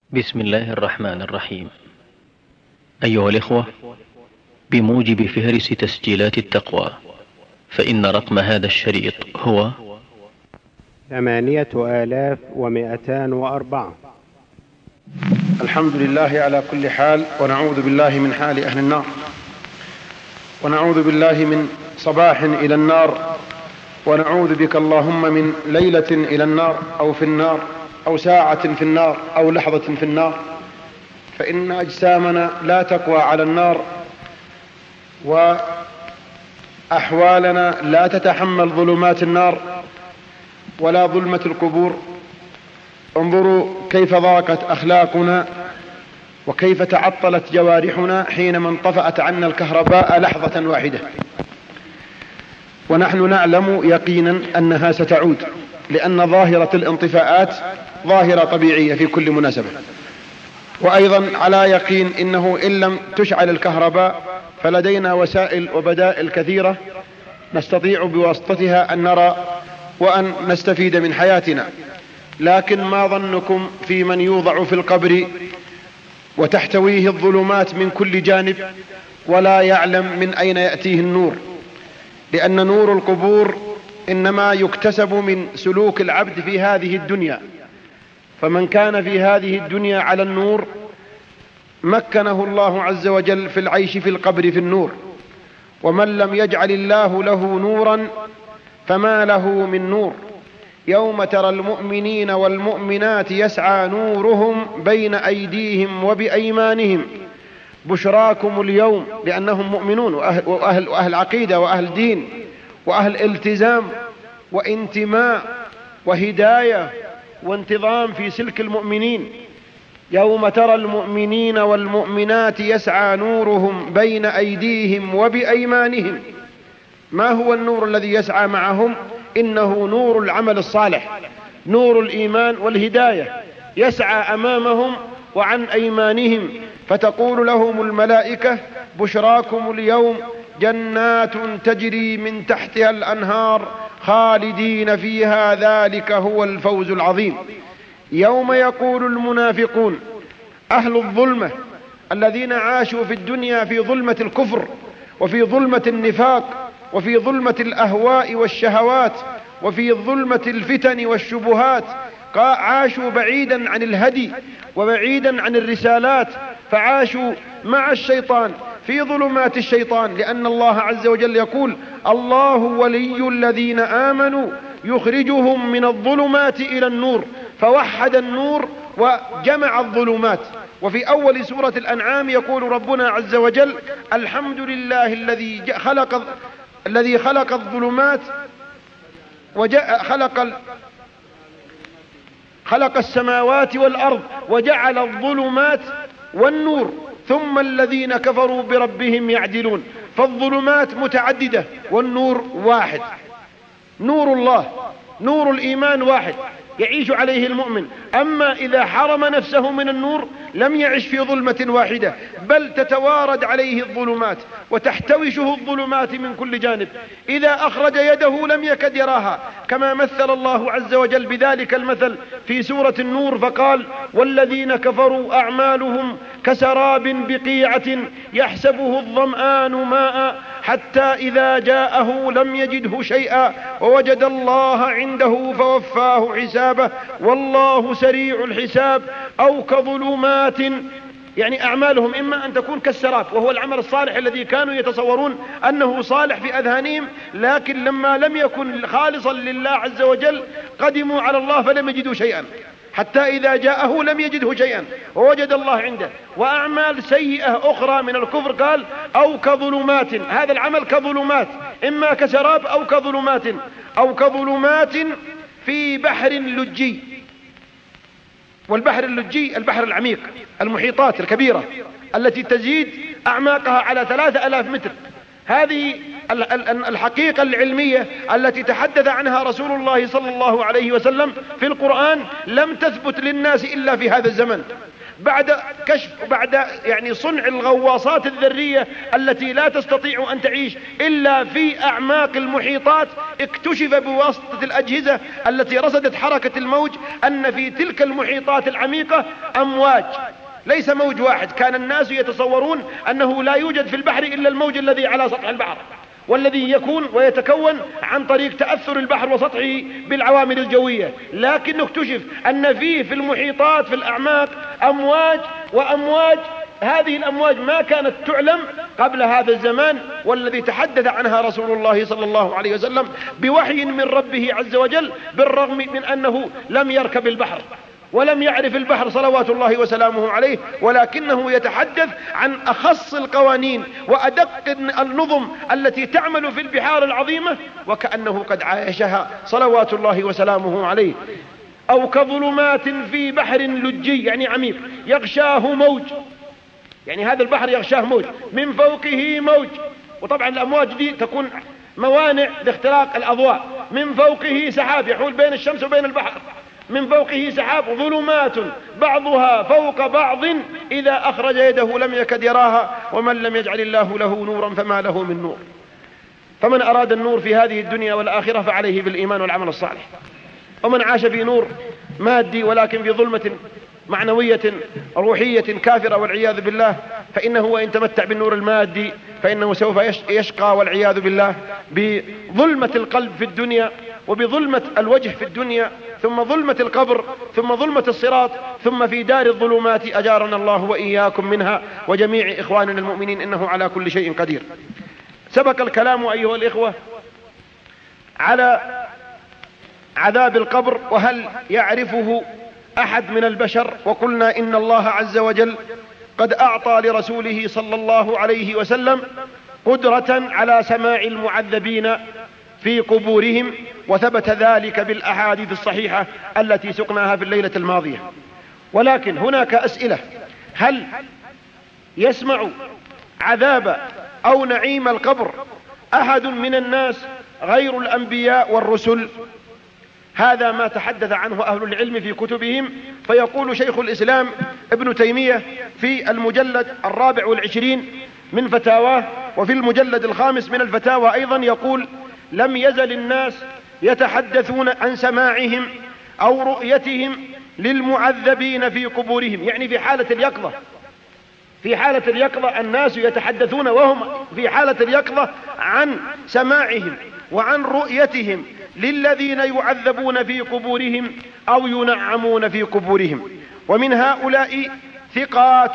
بسم الله الرحمن الرحيم. أيها الإخوة، بموجب فهرس تسجيلات التقوى، فإن رقم هذا الشريط هو 8204. الحمد لله على كل حال، ونعوذ بالله من حال أهل النار، ونعوذ بالله من صباح إلى النار، ونعوذ بك اللهم من ليلة إلى النار أو في النار أو ساعة في النار أو لحظة في النار، فإن أجسامنا لا تقوى على النار، وأحوالنا لا تتحمل ظلمات النار ولا ظلمة القبور. انظروا كيف ضاقت أخلاقنا وكيف تعطلت جوارحنا حينما انطفأت عنا الكهرباء لحظة واحدة، ونحن نعلم يقينا أنها ستعود، لأن ظاهرة الانطفاءات ظاهرة طبيعية في كل مناسبة. وأيضا على يقين إنه إن لم تشعل الكهرباء فلدينا وسائل وبدائل كثيرة نستطيع بواسطتها أن نرى وأن نستفيد من حياتنا. لكن ما ظنكم في من يوضع في القبر وتحتويه الظلمات من كل جانب ولا يعلم من أين يأتيه النور؟ لأن نور القبور إنما يكتسب من سلوك العبد في هذه الدنيا، فمن كان في هذه الدنيا على النور مكنه الله عز وجل في العيش في القبر في النور، ومن لم يجعل الله له نورا فما له من نور. يوم ترى المؤمنين والمؤمنات يسعى نورهم بين أيديهم وبأيمانهم بشراكم اليوم، لأنهم مؤمنون وأهل عقيدة وأهل دين وأهل التزام وانتماء وهداية وانتظام في سلك المؤمنين. يوم ترى المؤمنين والمؤمنات يسعى نورهم بين أيديهم وبأيمانهم. ما هو النور الذي يسعى معهم؟ إنه نور العمل الصالح، نور الإيمان والهداية، يسعى أمامهم وعن أيمانهم، فتقول لهم الملائكة بشراكم اليوم جنات تجري من تحتها الأنهار خالدين فيها ذلك هو الفوز العظيم. يوم يقول المنافقون أهل الظلمة الذين عاشوا في الدنيا في ظلمة الكفر وفي ظلمة النفاق وفي ظلمة الأهواء والشهوات وفي ظلمة الفتن والشبهات، عاشوا بعيدا عن الهدي وبعيدا عن الرسالات، فعاشوا مع الشيطان في ظلمات الشيطان، لأن الله عز وجل يقول الله ولي الذين آمنوا يخرجهم من الظلمات إلى النور، فوحد النور وجمع الظلمات. وفي أول سورة الأنعام يقول ربنا عز وجل الحمد لله الذي خلق الظلمات خلق السماوات والأرض وجعل الظلمات والنور ثم الذين كفروا بربهم يعدلون. فالظلمات متعددة والنور واحد، نور الله نور الإيمان واحد يعيش عليه المؤمن. أما إذا حرم نفسه من النور لم يعش في ظلمة واحدة، بل تتوارد عليه الظلمات وتحتوشه الظلمات من كل جانب. إذا أخرج يده لم يكد يراها، كما مثل الله عز وجل بذلك المثل في سورة النور فقال والذين كفروا أعمالهم كسراب بقيعة يحسبه الظمآن ماء حتى إذا جاءه لم يجده شيئا ووجد الله عنده فوفاه حسابه والله سريع الحساب. أو كظلمات، يعني أعمالهم إما أن تكون كالسراب وهو العمل الصالح الذي كانوا يتصورون أنه صالح في أذهانهم، لكن لما لم يكن خالصا لله عز وجل قدموا على الله فلم يجدوا شيئا، حتى إذا جاءه لم يجده شيئا ووجد الله عنده. وأعمال سيئة أخرى من الكفر قال أو كظلمات، هذا العمل كظلمات، إما كسراب أو كظلمات في بحر لجي. والبحر اللجي البحر العميق، المحيطات الكبيرة التي تزيد أعماقها على 3000 متر، هذه الحقيقة العلمية التي تحدث عنها رسول الله صلى الله عليه وسلم في القرآن لم تثبت للناس إلا في هذا الزمن، بعد كشف بعد صنع الغواصات الذرية التي لا تستطيع أن تعيش إلا في أعماق المحيطات. اكتشف بواسطة الأجهزة التي رصدت حركة الموج أن في تلك المحيطات العميقة أمواج، ليس موج واحد. كان الناس يتصورون أنه لا يوجد في البحر إلا الموج الذي على سطح البحر، والذي يكون ويتكون عن طريق تأثر البحر وسطحه بالعوامل الجوية، لكن اكتشف أن فيه في المحيطات في الأعماق أمواج وأمواج. هذه الأمواج ما كانت تعلم قبل هذا الزمان، والذي تحدث عنها رسول الله صلى الله عليه وسلم بوحي من ربه عز وجل، بالرغم من أنه لم يركب البحر ولم يعرف البحر صلوات الله وسلامه عليه، ولكنه يتحدث عن أخص القوانين وأدق النظم التي تعمل في البحار العظيمة، وكأنه قد عايشها صلوات الله وسلامه عليه. أو كظلمات في بحر لجي عميق يغشاه موج، هذا البحر يغشاه موج، من فوقه موج. وطبعا الأمواج دي تكون موانع لاختراق الأضواء. من فوقه سحاب يحول بين الشمس وبين البحر، من فوقه سحاب، ظلمات بعضها فوق بعض إذا أخرج يده لم يكد يراها، ومن لم يجعل الله له نورا فما له من نور. فمن أراد النور في هذه الدنيا والآخرة فعليه بالإيمان والعمل الصالح. ومن عاش في نور مادي ولكن في ظلمة معنوية روحية كافرة والعياذ بالله، فإنه وإن تمتع بالنور المادي فإنه سوف يشقى والعياذ بالله بظلمة القلب في الدنيا، وبظلمة الوجه في الدنيا، ثم ظلمة القبر، ثم ظلمة الصراط، ثم في دار الظلمات أجارنا الله وإياكم منها وجميع إخواننا المؤمنين، إنه على كل شيء قدير. سبق الكلام أيها الإخوة على عذاب القبر وهل يعرفه أحد من البشر، وقلنا إن الله عز وجل قد أعطى لرسوله صلى الله عليه وسلم قدرة على سماع المعذبين في قبورهم، وثبت ذلك بالأحاديث الصحيحة التي سقناها في الليلة الماضية. ولكن هناك أسئلة: هل يسمع عذاب أو نعيم القبر أحد من الناس غير الأنبياء والرسل؟ هذا ما تحدث عنه أهل العلم في كتبهم. فيقول شيخ الإسلام ابن تيمية في المجلد 24 من فتاواه، وفي المجلد 5 من الفتاوى أيضا، يقول: لم يزل الناس يتحدثون عن سماعهم أو رؤيتهم للمعذبين في قبورهم، في حالة اليقظة. في حالة اليقظة الناس يتحدثون وهم في حالة اليقظة عن سماعهم وعن رؤيتهم للذين يعذبون في قبورهم أو ينعمون في قبورهم. ومن هؤلاء ثقات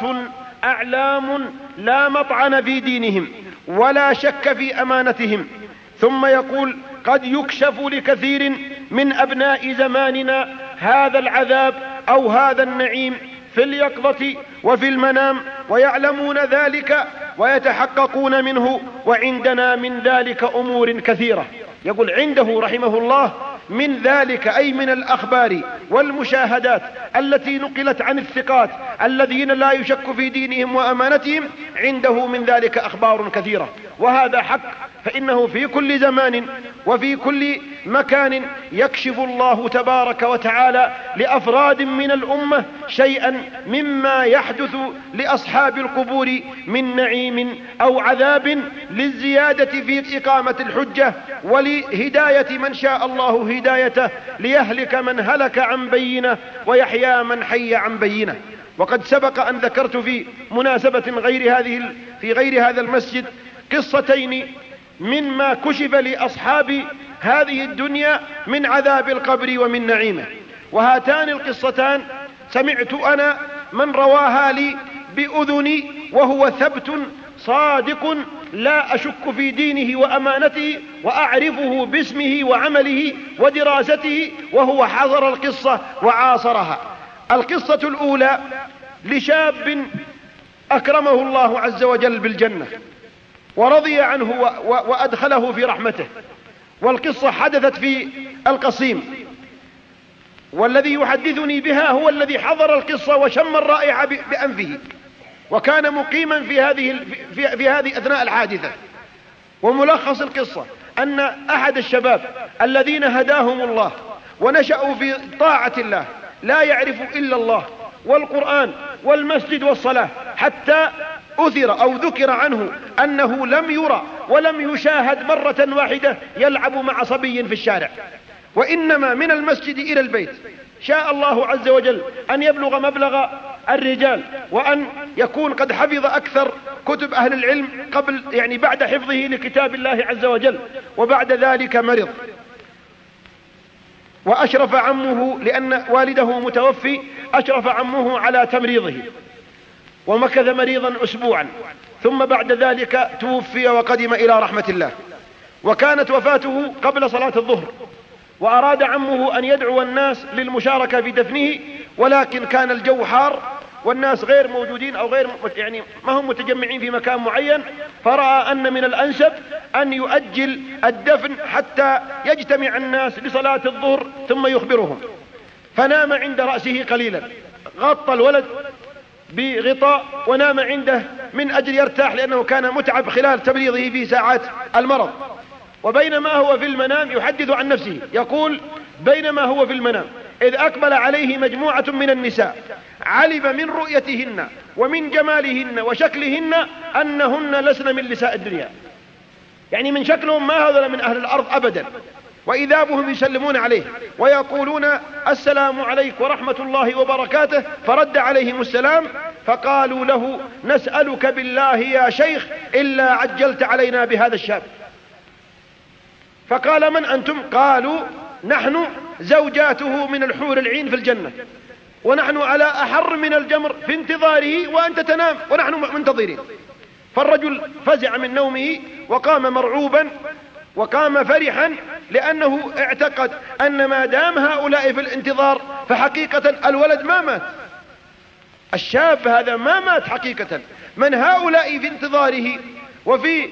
أعلام لا مطعن في دينهم ولا شك في أمانتهم. ثم يقول: قد يكشف لكثير من أبناء زماننا هذا العذاب أو هذا النعيم في اليقظة وفي المنام، ويعلمون ذلك ويتحققون منه، وعندنا من ذلك أمور كثيرة. يقول عنده رحمه الله من ذلك، أي من الأخبار والمشاهدات التي نقلت عن الثقات الذين لا يشك في دينهم وأمانتهم، عنده من ذلك أخبار كثيرة. وهذا حق، فإنه في كل زمان وفي كل مكان يكشف الله تبارك وتعالى لأفراد من الأمة شيئا مما يحدث لأصحاب القبور من نعيم أو عذاب، للزيادة في إقامة الحجة ولهداية من شاء الله هدايته، ليهلك من هلك عن بينه ويحيى من حي عن بينه. وقد سبق أن ذكرت في مناسبة في غير هذا المسجد قصتين مما كشف لأصحاب هذه الدنيا من عذاب القبر ومن نعيمه. وهاتان القصتان سمعت أنا من رواها لي بأذني، وهو ثبت صادق لا أشك في دينه وأمانته، وأعرفه باسمه وعمله ودراسته، وهو حضر القصة وعاصرها. القصة الأولى لشاب أكرمه الله عز وجل بالجنة ورضي عنه وأدخله في رحمته. والقصة حدثت في القصيم، والذي يحدثني بها هو الذي حضر القصة وشم الرائحة بأنفه، وكان مقيما في هذه أثناء الحادثة. وملخص القصة أن أحد الشباب الذين هداهم الله ونشأوا في طاعة الله لا يعرف إلا الله والقرآن والمسجد والصلاة، حتى أثر أو ذكر عنه أنه لم يرى ولم يشاهد مرة واحدة يلعب مع صبي في الشارع، وإنما من المسجد إلى البيت. شاء الله عز وجل أن يبلغ مبلغ الرجال، وأن يكون قد حفظ أكثر كتب أهل العلم قبل بعد حفظه لكتاب الله عز وجل، وبعد ذلك مرض وأشرف عمه، لأن والده متوفي، أشرف عمه على تمريضه ومكث مريضا أسبوعا، ثم بعد ذلك توفي وقدم إلى رحمة الله. وكانت وفاته قبل صلاة الظهر، وأراد عمه أن يدعو الناس للمشاركة في دفنه، ولكن كان الجو حار والناس غير موجودين أو غير ما هم متجمعين في مكان معين، فرأى أن من الأنسب أن يؤجل الدفن حتى يجتمع الناس لصلاة الظهر ثم يخبرهم. فنام عند رأسه قليلا، غطى الولد بغطاء ونام عنده من أجل يرتاح، لأنه كان متعب خلال تمريضه في ساعات المرض. وبينما هو في المنام يحدث عن نفسه، يقول: بينما هو في المنام إذ أقبل عليه مجموعة من النساء، علم من رؤيتهن ومن جمالهن وشكلهن أنهن لسن من نساء الدنيا، من شكلهم ما هذا من أهل الأرض أبدا. وإذا بهم يسلمون عليه ويقولون: السلام عليك ورحمة الله وبركاته، فرد عليهم السلام، فقالوا له: نسألك بالله يا شيخ إلا عجلت علينا بهذا الشاب. فقال: من أنتم؟ قالوا: نحن زوجاته من الحور العين في الجنة، ونحن على أحر من الجمر في انتظاره، وأنت تنام ونحن منتظرين. فالرجل فزع من نومه وقام مرعوبا وقام فرحا، لأنه اعتقد أن ما دام هؤلاء في الانتظار فحقيقة الولد ما مات، الشاب هذا ما مات حقيقة. من هؤلاء في انتظاره وفي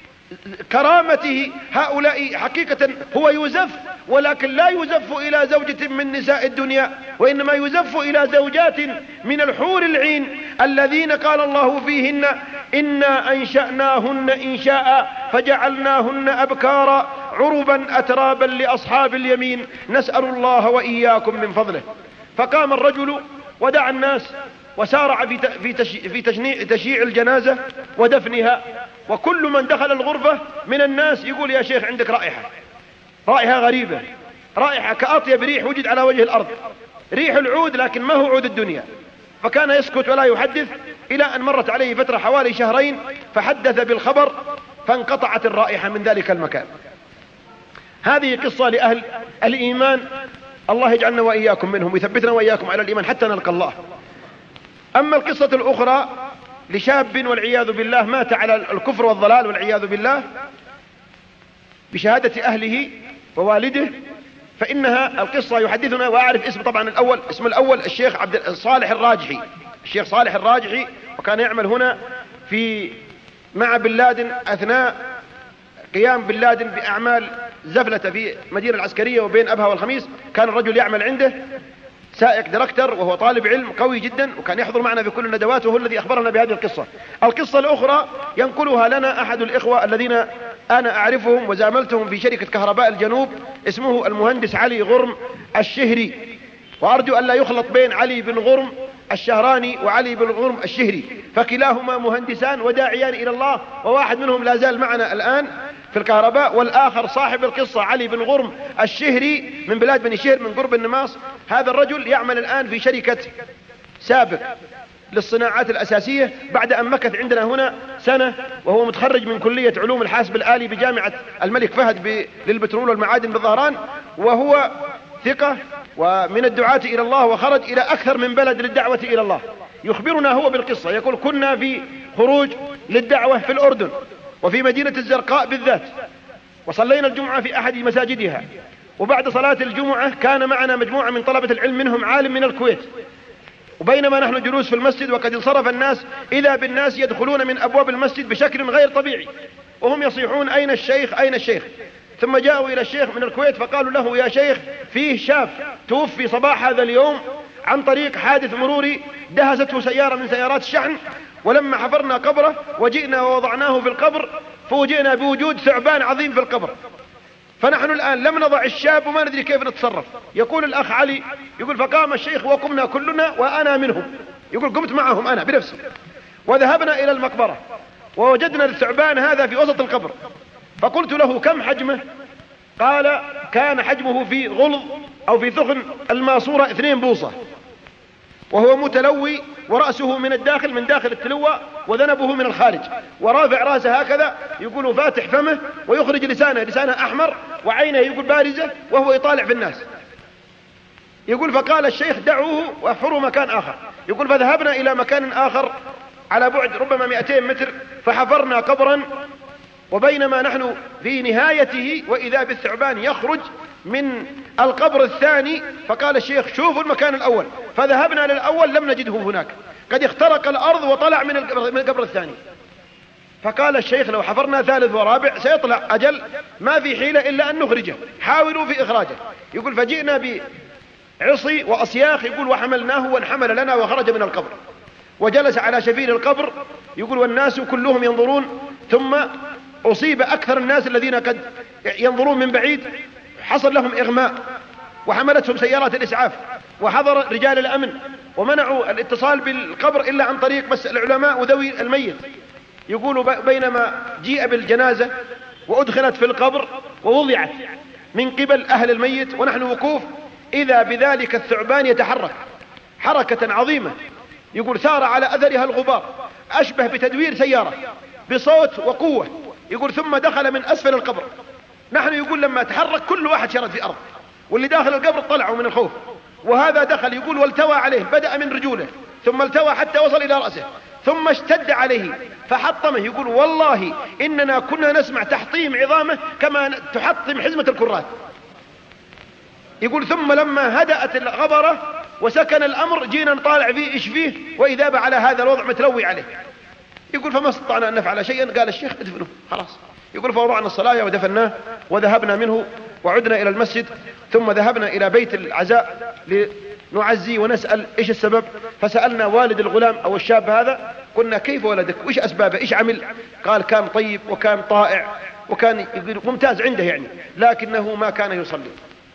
كرامته، هؤلاء حقيقة هو يزف، ولكن لا يزف إلى زوجة من نساء الدنيا، وإنما يزف إلى زوجات من الحور العين الذين قال الله فيهن: إنا أنشأناهن إنشاء فجعلناهن أبكارا عربا أترابا لأصحاب اليمين نسأل الله وإياكم من فضله. فقام الرجل ودعا الناس وسارع في تشييع الجنازة ودفنها، وكل من دخل الغرفة من الناس يقول: يا شيخ عندك رائحة غريبة، رائحة كأطيب ريح وجد على وجه الأرض، ريح العود، لكن ما هو عود الدنيا. فكان يسكت ولا يحدث، إلى أن مرت عليه فترة حوالي شهرين، فحدث بالخبر فانقطعت الرائحة من ذلك المكان. هذه قصة لأهل الإيمان، الله يجعلنا وإياكم منهم ويثبتنا وإياكم على الإيمان حتى نلقى الله. أما القصة الأخرى لشاب والعياذ بالله مات على الكفر والضلال والعياذ بالله بشهادة أهله ووالده، فإنها القصة يحدثنا، وأعرف اسم طبعا اسم الأول الشيخ صالح الراجحي، الشيخ صالح الراجحي، وكان يعمل هنا مع بن لادن أثناء قيام بن لادن بأعمال زفلة في مدينة العسكرية وبين أبها والخميس. كان الرجل يعمل عنده سائق دركتر، وهو طالب علم قوي جدا، وكان يحضر معنا في كل الندوات، وهو الذي أخبرنا بهذه القصة. القصة الأخرى ينقلها لنا أحد الإخوة الذين أنا أعرفهم وزاملتهم في شركة كهرباء الجنوب، اسمه المهندس علي غرم الشهري، وأرجو أن لا يخلط بين علي بن غرم الشهراني وعلي بن غرم الشهري، فكلاهما مهندسان وداعيان إلى الله، وواحد منهم لا زال معنا الآن في الكهرباء، والآخر صاحب القصة علي بن غرم الشهري من بلاد بني شهر من قرب النماص. هذا الرجل يعمل الآن في شركة سابق للصناعات الأساسية، بعد أن مكث عندنا هنا سنة، وهو متخرج من كلية علوم الحاسب الآلي بجامعة الملك فهد للبترول والمعادن بالظهران، وهو ثقة ومن الدعاة إلى الله، وخرج إلى أكثر من بلد للدعوة إلى الله. يخبرنا هو بالقصة، يقول: كنا في خروج للدعوة في الأردن وفي مدينة الزرقاء بالذات، وصلينا الجمعة في أحد مساجدها، وبعد صلاة الجمعة كان معنا مجموعة من طلبة العلم منهم عالم من الكويت، وبينما نحن جلوس في المسجد وقد انصرف الناس، إذا بالناس يدخلون من أبواب المسجد بشكل غير طبيعي، وهم يصيحون: أين الشيخ أين الشيخ؟ ثم جاءوا إلى الشيخ من الكويت فقالوا له: يا شيخ، فيه شاب توفي صباح هذا اليوم عن طريق حادث مروري دهسته سيارة من سيارات الشحن، ولما حفرنا قبره وجئنا ووضعناه في القبر فوجئنا بوجود ثعبان عظيم في القبر، فنحن الآن لم نضع الشاب وما ندري كيف نتصرف. يقول الأخ علي، يقول فقام الشيخ وقمنا كلنا وأنا منهم، يقول قمت معهم أنا بنفسي، وذهبنا إلى المقبرة ووجدنا الثعبان هذا في وسط القبر، فقلت له كم حجمه؟ قال كان حجمه في غلظ أو في ثخن الماسورة 2 بوصة، وهو متلوي ورأسه من الداخل من داخل التلوة وذنبه من الخارج، ورافع رأسه هكذا، يقول فاتح فمه ويخرج لسانه أحمر وعينه يقول بارزة وهو يطالع في الناس. يقول فقال الشيخ دعوه واحفروا مكان آخر. يقول فذهبنا إلى مكان آخر على بعد ربما 200 متر فحفرنا قبرا، وبينما نحن في نهايته وإذا بالثعبان يخرج من القبر الثاني، فقال الشيخ شوفوا المكان الأول، فذهبنا للأول لم نجده هناك، قد اخترق الأرض وطلع من القبر الثاني. فقال الشيخ لو حفرنا 3 ورابع سيطلع أجل، ما في حيلة إلا أن نخرجه، حاولوا في إخراجه. يقول فجئنا بعصي وأصياخ، يقول وحملناه وانحمل لنا وخرج من القبر وجلس على شفير القبر، يقول والناس كلهم ينظرون، ثم أصيب أكثر الناس الذين قد ينظرون من بعيد حصل لهم إغماء، وحملتهم سيارات الإسعاف وحضر رجال الأمن ومنعوا الاتصال بالقبر إلا عن طريق بس العلماء وذوي الميت. يقول بينما جيء بالجنازة وأدخلت في القبر ووضعت من قبل أهل الميت ونحن وقوف، إذا بذلك الثعبان يتحرك حركة عظيمة، يقول سار على أثرها الغبار أشبه بتدوير سيارة بصوت وقوة. يقول ثم دخل من أسفل القبر، نحن يقول لما تحرك كل واحد شرد في أرض، واللي داخل القبر طلعوا من الخوف، وهذا دخل يقول والتوى عليه، بدأ من رجوله ثم التوى حتى وصل إلى رأسه، ثم اشتد عليه فحطمه. يقول والله إننا كنا نسمع تحطيم عظامه كما تحطم حزمة الكرات. يقول ثم لما هدأت الغبرة وسكن الأمر جينا نطالع فيه إيش فيه، وإذا على هذا الوضع متلوي عليه. يقول فما استطعنا أن نفعل شيئا، قال الشيخ ادفنه خلاص. يقول فوضعنا الصلاة ودفناه وذهبنا منه وعدنا إلى المسجد، ثم ذهبنا إلى بيت العزاء لنعزي ونسأل إيش السبب. فسألنا والد الغلام أو الشاب هذا، قلنا كيف ولدك وإيش أسبابه إيش عمل؟ قال كان طيب وكان طائع وكان ممتاز عنده يعني، لكنه ما كان يصلي.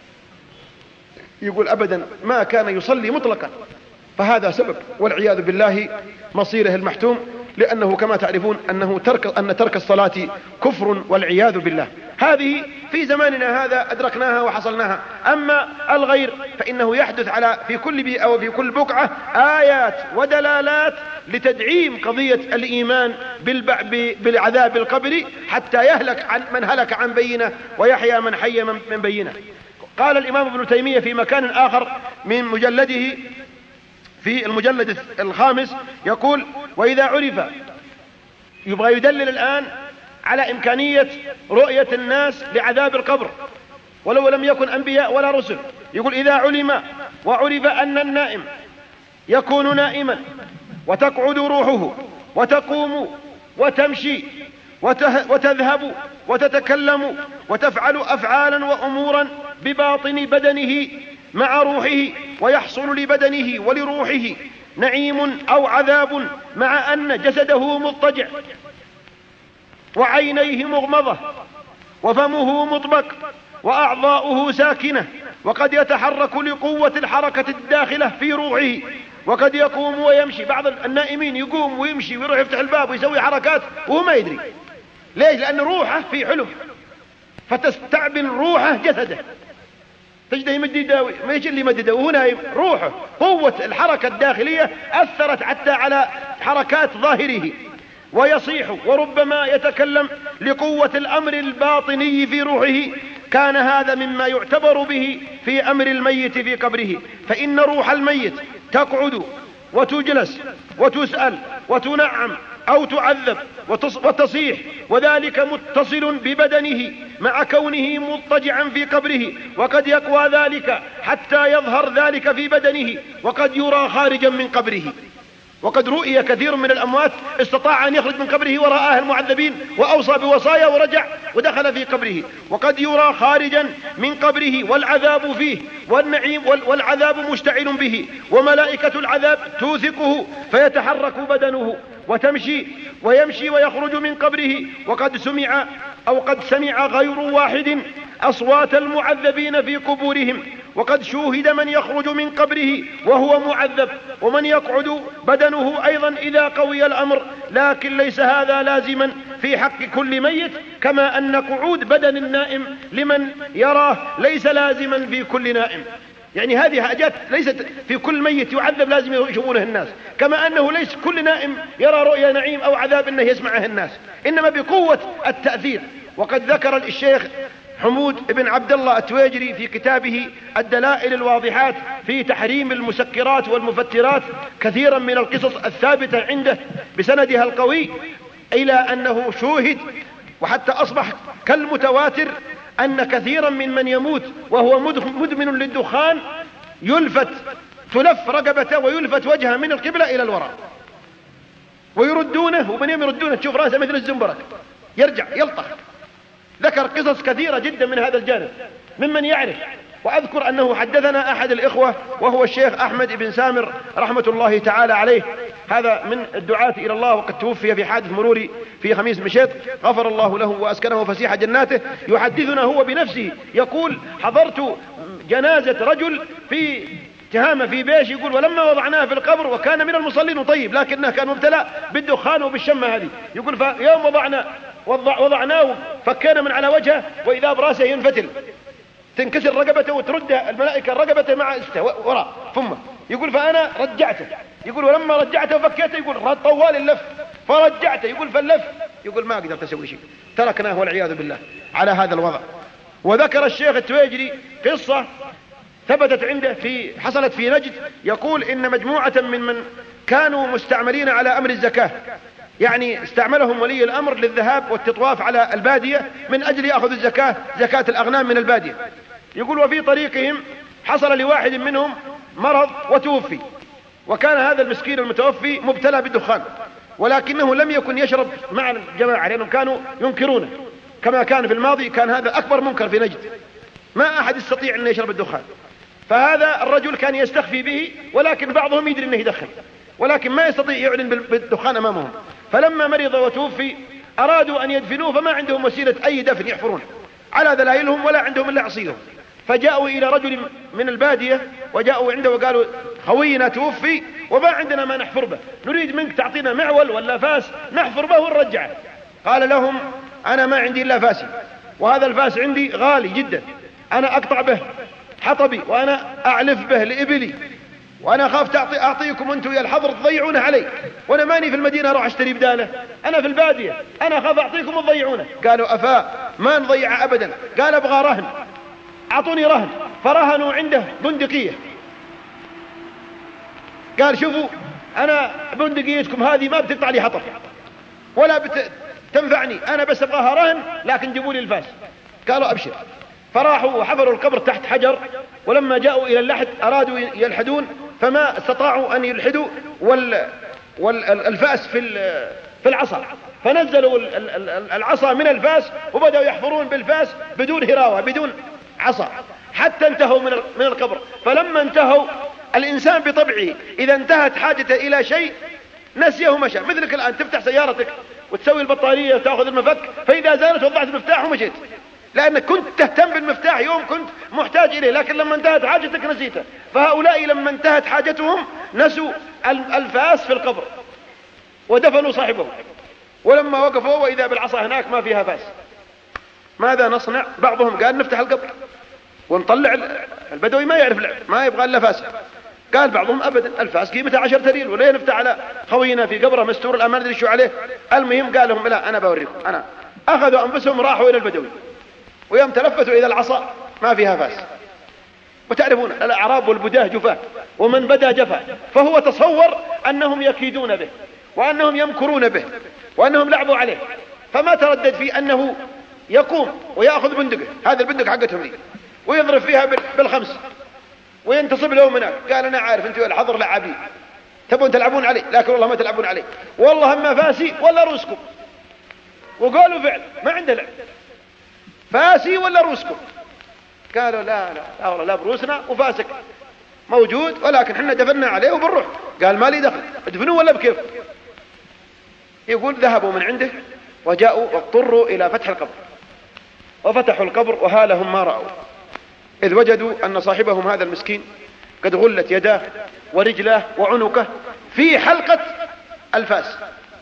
يقول أبدا ما كان يصلي مطلقا، فهذا سبب والعياذ بالله مصيره المحتوم، لأنه كما تعرفون أن ترك الصلاة كفر والعياذ بالله. هذه في زماننا هذا أدركناها وحصلناها. أما الغير فإنه يحدث في كل بيئة وفي كل بقعة آيات ودلالات لتدعيم قضية الإيمان بالعذاب القبري، حتى يهلك من هلك عن بينه ويحيى من حي من بينه. قال الإمام ابن تيمية في مكان آخر من مجلده في المجلد 5 يقول وإذا عرف، يبغى يدلل الآن على إمكانية رؤية الناس لعذاب القبر ولو لم يكن أنبياء ولا رسل. يقول إذا علم وعرف أن النائم يكون نائما وتقعد روحه وتقوم وتمشي وتذهب وتتكلم وتفعل أفعالا وأمورا بباطن بدنه مع روحه، ويحصل لبدنه ولروحه نعيم أو عذاب، مع أن جسده مضطجع وعينيه مغمضة وفمه مطبق وأعضاؤه ساكنة، وقد يتحرك لقوة الحركة الداخلة في روحه، وقد يقوم ويمشي. بعض النائمين يقوم ويمشي ويروح يفتح الباب ويسوي حركات وهو ما يدري ليش، لأن روحه في حلم، فتستعبن روحه جسده، تجده يمد يداوي ما يجي اللي يمدده وهو نايم. روحه قوة الحركة الداخلية أثرت حتى على حركات ظاهره، ويصيح وربما يتكلم لقوة الأمر الباطني في روحه. كان هذا مما يعتبر به في أمر الميت في قبره، فإن روح الميت تقعد وتجلس وتسأل وتنعم أو تعذب وتصيح، وذلك متصل ببدنه مع كونه مضطجعا في قبره، وقد يقوى ذلك حتى يظهر ذلك في بدنه، وقد يرى خارجا من قبره. وقد رؤي كثير من الأموات استطاع أن يخرج من قبره ورآه المعذبين وأوصى بوصايا ورجع ودخل في قبره. وقد يرى خارجا من قبره والعذاب فيه والنعيم والعذاب مشتعل به، وملائكة العذاب توثقه فيتحرك بدنه ويمشي ويخرج من قبره. وقد سمع غير واحد أصوات المعذبين في قبورهم، وقد شوهد من يخرج من قبره وهو معذب، ومن يقعد بدنه أيضا إذا قوي الأمر. لكن ليس هذا لازما في حق كل ميت، كما أن قعود بدن النائم لمن يراه ليس لازما في كل نائم. يعني هذه حاجات ليست في كل ميت يعذب لازم يشوفونه الناس، كما أنه ليس كل نائم يرى رؤيا نعيم أو عذاب أنه يسمعه الناس، إنما بقوة التأثير. وقد ذكر الشيخ حمود بن عبد الله التويجري في كتابه الدلائل الواضحات في تحريم المسكرات والمفترات كثيرا من القصص الثابتة عنده بسندها القوي، إلى أنه شوهد وحتى أصبح كالمتواتر أن كثيرا من يموت وهو مدمن للدخان تلف رقبته ويلفت وجهه من القبلة إلى الوراء ويردونه، ومن يوم يردونه تشوف رأسه مثل الزنبرك يرجع يلطخ. ذكر قصص كثيرة جدا من هذا الجانب ممن يعرف. وأذكر أنه حدثنا أحد الإخوة وهو الشيخ أحمد بن سامر رحمة الله تعالى عليه، هذا من الدعاة إلى الله، وقد توفي في حادث مروري في خميس مشيط، غفر الله له وأسكنه فسيح جناته. يحدثنا هو بنفسه يقول: حضرت جنازة رجل في تهامة في بيش، يقول: ولما وضعناه في القبر وكان من المصلين طيب، لكنه كان مبتلى بالدخان وبالشمة هذه، يقول: فيوم وضعناه فكينا من على وجهه وإذا براسه ينفتل، تنكسر رقبته وترد الملائكة الرقبة مع وراء فمه. يقول: فأنا رجعته، يقول: ولما رجعته وفكيته، يقول: طوال اللف فرجعته، يقول: فاللف، يقول: ما قدرت أسوي شيء، تركناه والعياذ بالله على هذا الوضع. وذكر الشيخ التويجري قصة ثبتت عنده حصلت في نجد، يقول: إن مجموعة من كانوا مستعملين على أمر الزكاة، يعني استعملهم ولي الأمر للذهاب والتطواف على البادية من أجل يأخذ الزكاة، زكاة الأغنام من البادية. يقول: وفي طريقهم حصل لواحد منهم مرض وتوفي، وكان هذا المسكين المتوفي مبتلى بالدخان، ولكنه لم يكن يشرب مع الجماعة لأنهم كانوا ينكرونه، كما كان في الماضي، كان هذا أكبر منكر في نجد، ما أحد يستطيع أن يشرب الدخان. فهذا الرجل كان يستخفي به، ولكن بعضهم يدري أنه يدخن، ولكن ما يستطيع يعلن بالدخان أمامهم. فلما مرض وتوفي أرادوا أن يدفنوه، فما عندهم وسيلة أي دفن يحفرون على دلائلهم ولا عندهم إلا عصيهم. فجاءوا إلى رجل من البادية وجاءوا عنده وقالوا: خوينا توفي وما عندنا ما نحفر به، نريد منك تعطينا معول ولا فاس نحفر به ونرجعه. قال لهم: أنا ما عندي إلا فاسي، وهذا الفاس عندي غالي جدا، أنا أقطع به حطبي وأنا أعلف به لإبلي، وأنا خاف أعطيكم أنتم يا الحضر تضيعونه علي، وأنا ماني في المدينة أروح أشتري بداله، أنا في البادية، أنا خاف أعطيكم تضيعونه. قالوا: أفا ما نضيع أبدا. قال: أبغى رهن، أعطوني رهن. فرهنوا عنده بندقية. قال: شوفوا، أنا بندقيتكم هذه ما بتقطع لي حطب ولا تنفعني، أنا بس أبغاها رهن، لكن جيبوا لي الفاس. قالوا: أبشر. فراحوا وحفروا القبر تحت حجر، ولما جاءوا إلى اللحد أرادوا يلحدون فما استطاعوا أن يلحدوا، والفاس في العصا، فنزلوا العصا من الفاس وبدأوا يحفرون بالفاس بدون هراوة بدون عصا حتى انتهوا من القبر. فلما انتهوا، الإنسان بطبعه إذا انتهت حاجته إلى شيء نسيه مشى. مثلك الآن تفتح سيارتك وتسوي البطارية وتأخذ المفك، فإذا زالت وضعت المفتاح ومشيت، لأنك كنت تهتم بالمفتاح يوم كنت محتاج إليه، لكن لما انتهت حاجتك نسيته. فهؤلاء لما انتهت حاجتهم نسوا الفاس في القبر ودفنوا صاحبه، ولما وقفوا وإذا بالعصا هناك ما فيها فاس. ماذا نصنع؟ بعضهم قال: نفتح القبر ونطلع البدوي ما يعرف ما يبغى إلا فاس. قال بعضهم: أبدا، الفاس قيمتها 10 ريال، ولا نفتح على خوينا في قبره مستور الأمان ندري شو عليه. المهم قال لهم: لا، أنا بوريكم. أنا أخذوا أنفسهم راحوا إلى البدوي، ويوم تلفتوا إلى العصا ما فيها فاس. وتعرفون الأعراب والبداه جفاة، ومن بدا جفا، فهو تصور أنهم يكيدون به وأنهم يمكرون به وأنهم لعبوا عليه، فما تردد في أنه يقوم ويأخذ بندقه، هذا البندق حقتهم لي، ويضرب فيها بالخمس وينتصب لهم هناك. قال: أنا عارف أنتوا الحضر لعابين، تبون تلعبون عليه، لكن والله ما تلعبون عليه، والله اما فاسي ولا روسكم. وقالوا فعل ما عنده لعب، فاسي ولا روسكم. قالوا لا لا لا والله لا بروسنا وفاسك موجود، ولكن احنا دفنا عليه وبنروح. قال ما لي دخل، ادفنوه ولا بكيف. يقول ذهبوا من عنده وجاءوا واضطروا الى فتح القبر، وفتحوا القبر وهالهم ما رأوا، اذ وجدوا ان صاحبهم هذا المسكين قد غلت يداه ورجلاه وعنقه في حلقة الفاس،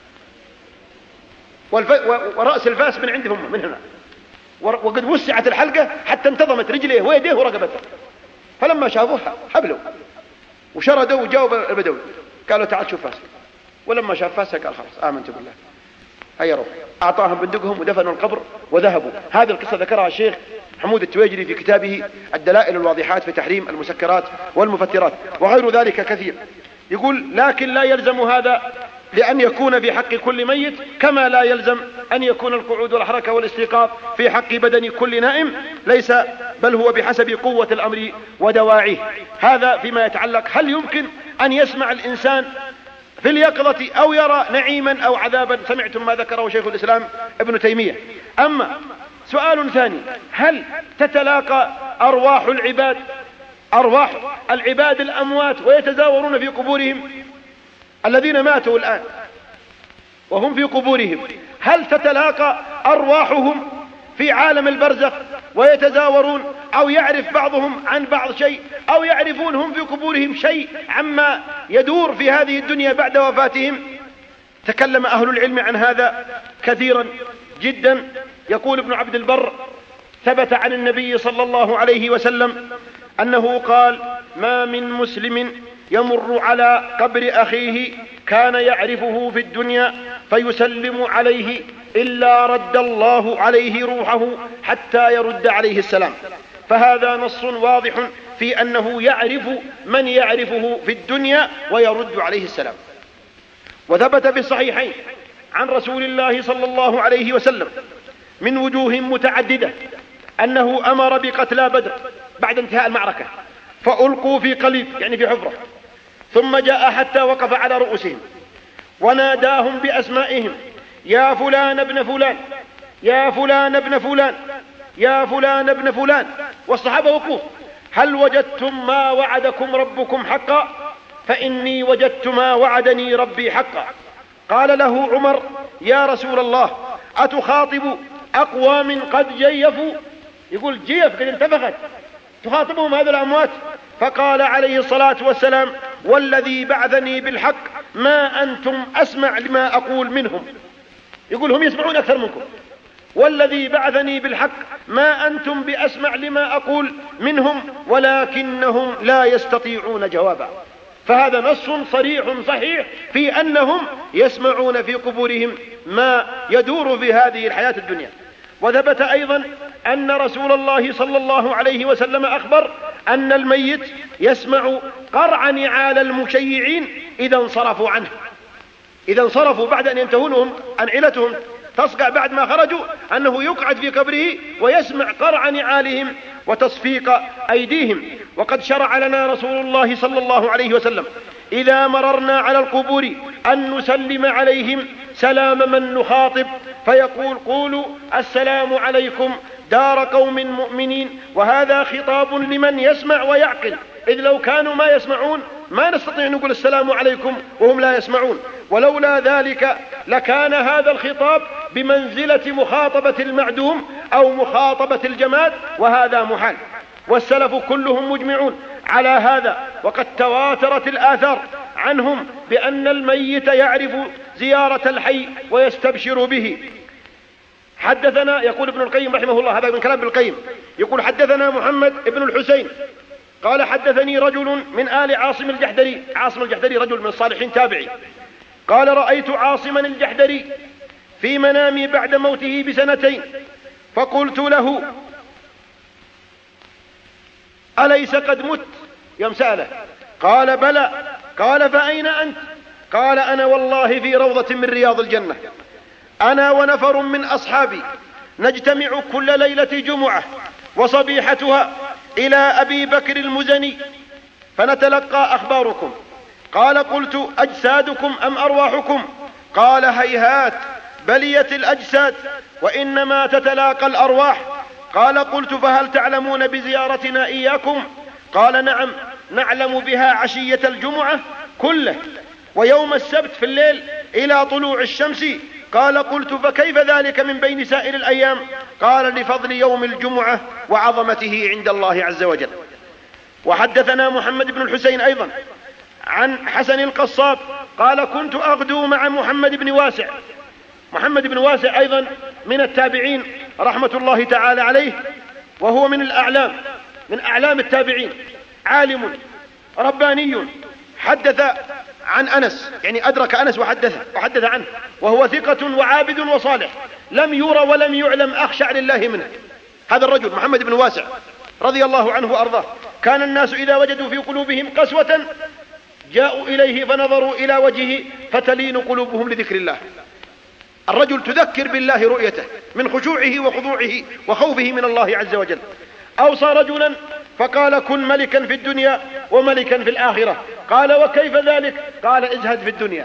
ورأس الفاس من عندهم من هنا، وقد وسعت الحلقة حتى انتظمت رجليه ويديه ورقبته. فلما شافوه حبلوا وشردوا وجاوب البدوي، قالوا تعال شوف فاسك. ولما شاف فاسك قال خلاص آمنت بالله، هيا روح. أعطاهم بندقهم ودفنوا القبر وذهبوا. هذه القصة ذكرها الشيخ حمود التويجري في كتابه الدلائل الواضحات في تحريم المسكرات والمفترات وغير ذلك كثير. يقول لكن لا يلزم هذا لأن يكون في حق كل ميت، كما لا يلزم أن يكون القعود والحركة والاستيقاظ في حق بدن كل نائم، ليس بل هو بحسب قوة الأمر ودواعيه. هذا فيما يتعلق هل يمكن أن يسمع الإنسان في اليقظة أو يرى نعيما أو عذابا. سمعتم ما ذكره شيخ الإسلام ابن تيمية. أما سؤال ثاني، هل تتلاقى أرواح العباد الأموات ويتزاورون في قبورهم؟ الذين ماتوا الآن وهم في قبورهم، هل تتلاقى أرواحهم في عالم البرزخ ويتزاورون، أو يعرف بعضهم عن بعض شيء، أو يعرفون هم في قبورهم شيء عما يدور في هذه الدنيا بعد وفاتهم؟ تكلم أهل العلم عن هذا كثيرا جدا. يقول ابن عبد البر ثبت عن النبي صلى الله عليه وسلم أنه قال ما من مسلم يمر على قبر أخيه كان يعرفه في الدنيا فيسلم عليه إلا رد الله عليه روحه حتى يرد عليه السلام. فهذا نص واضح في أنه يعرف من يعرفه في الدنيا ويرد عليه السلام. وثبت في الصحيحين عن رسول الله صلى الله عليه وسلم من وجوه متعددة أنه أمر بقتلى بدر بعد انتهاء المعركة، فألقوا في قليب يعني في حفرة، ثم جاء حتى وقف على رؤوسهم وناداهم بأسمائهم يا فلان ابن فلان، يا فلان ابن فلان، يا فلان ابن فلان. والصحابة وقوف، هل وجدتم ما وعدكم ربكم حقا؟ فإني وجدت ما وعدني ربي حقا. قال له عمر يا رسول الله أتخاطب أقوام قد جيفوا؟ يقول جيف قد انتفخت، تخاطبهم هذا الأموات؟ فقال عليه الصلاة والسلام والذي بعثني بالحق ما أنتم أسمع لما أقول منهم. يقول هم يسمعون أكثر منكم، والذي بعثني بالحق ما أنتم بأسمع لما أقول منهم ولكنهم لا يستطيعون جوابا. فهذا نص صريح صحيح في أنهم يسمعون في قبورهم ما يدور في هذه الحياة الدنيا. وثبت أيضا أن رسول الله صلى الله عليه وسلم أخبر أن الميت يسمع قرع نعال المشيعين إذا انصرفوا عنه، إذا انصرفوا بعد أن ينتهونهم أنعلتهم تصقع بعد ما خرجوا، أنه يقعد في قبره ويسمع قرع نعالهم وتصفيق أيديهم. وقد شرع لنا رسول الله صلى الله عليه وسلم إذا مررنا على القبور أن نسلم عليهم سلام من نخاطب، فيقول قولوا السلام عليكم دار قوم مؤمنين. وهذا خطاب لمن يسمع ويعقل، إذ لو كانوا ما يسمعون ما نستطيع أن نقول السلام عليكم وهم لا يسمعون، ولولا ذلك لكان هذا الخطاب بمنزلة مخاطبة المعدوم أو مخاطبة الجماد، وهذا محال. والسلف كلهم مجمعون على هذا، وقد تواترت الآثار عنهم بأن الميت يعرف زيارة الحي ويستبشر به. حدثنا، يقول ابن القيم رحمه الله، هذا من كلام ابن القيم، يقول حدثنا محمد ابن الحسين قال حدثني رجل من آل عاصم الجحدري. عاصم الجحدري رجل من الصالحين تابعي. قال رأيت عاصما الجحدري في منامي بعد موته بسنتين، فقلت له أليس قد مت؟ يوم سأله قال بلى. قال فأين أنت؟ قال أنا والله في روضة من رياض الجنة، أنا ونفر من أصحابي نجتمع كل ليلة جمعة وصبيحتها إلى أبي بكر المزني فنتلقى أخباركم، قال قلت أجسادكم أم أرواحكم؟ قال هيهات بليت الأجساد وإنما تتلاقى الأرواح. قال قلت فهل تعلمون بزيارتنا إياكم؟ قال نعم نعلم بها عشية الجمعة كله ويوم السبت في الليل إلى طلوع الشمس. قال قلت فكيف ذلك من بين سائر الأيام؟ قال لفضل يوم الجمعة وعظمته عند الله عز وجل. وحدثنا محمد بن الحسين أيضا عن حسن القصاب قال كنت أغدو مع محمد بن واسع. محمد بن واسع أيضا من التابعين رحمة الله تعالى عليه، وهو من الأعلام، من أعلام التابعين، عالم رباني، حدث عن أنس، يعني أدرك أنس وحدث عنه، وهو ثقة وعابد وصالح، لم يرى ولم يعلم أخشع لله منه. هذا الرجل محمد بن واسع رضي الله عنه وأرضاه، كان الناس إذا وجدوا في قلوبهم قسوة جاءوا إليه فنظروا إلى وجهه فتلين قلوبهم لذكر الله. الرجل تذكر بالله رؤيته من خشوعه وخضوعه وخوفه من الله عز وجل. أوصى رجلا فقال كن ملكا في الدنيا وملكا في الآخرة. قال وكيف ذلك؟ قال ازهد في الدنيا،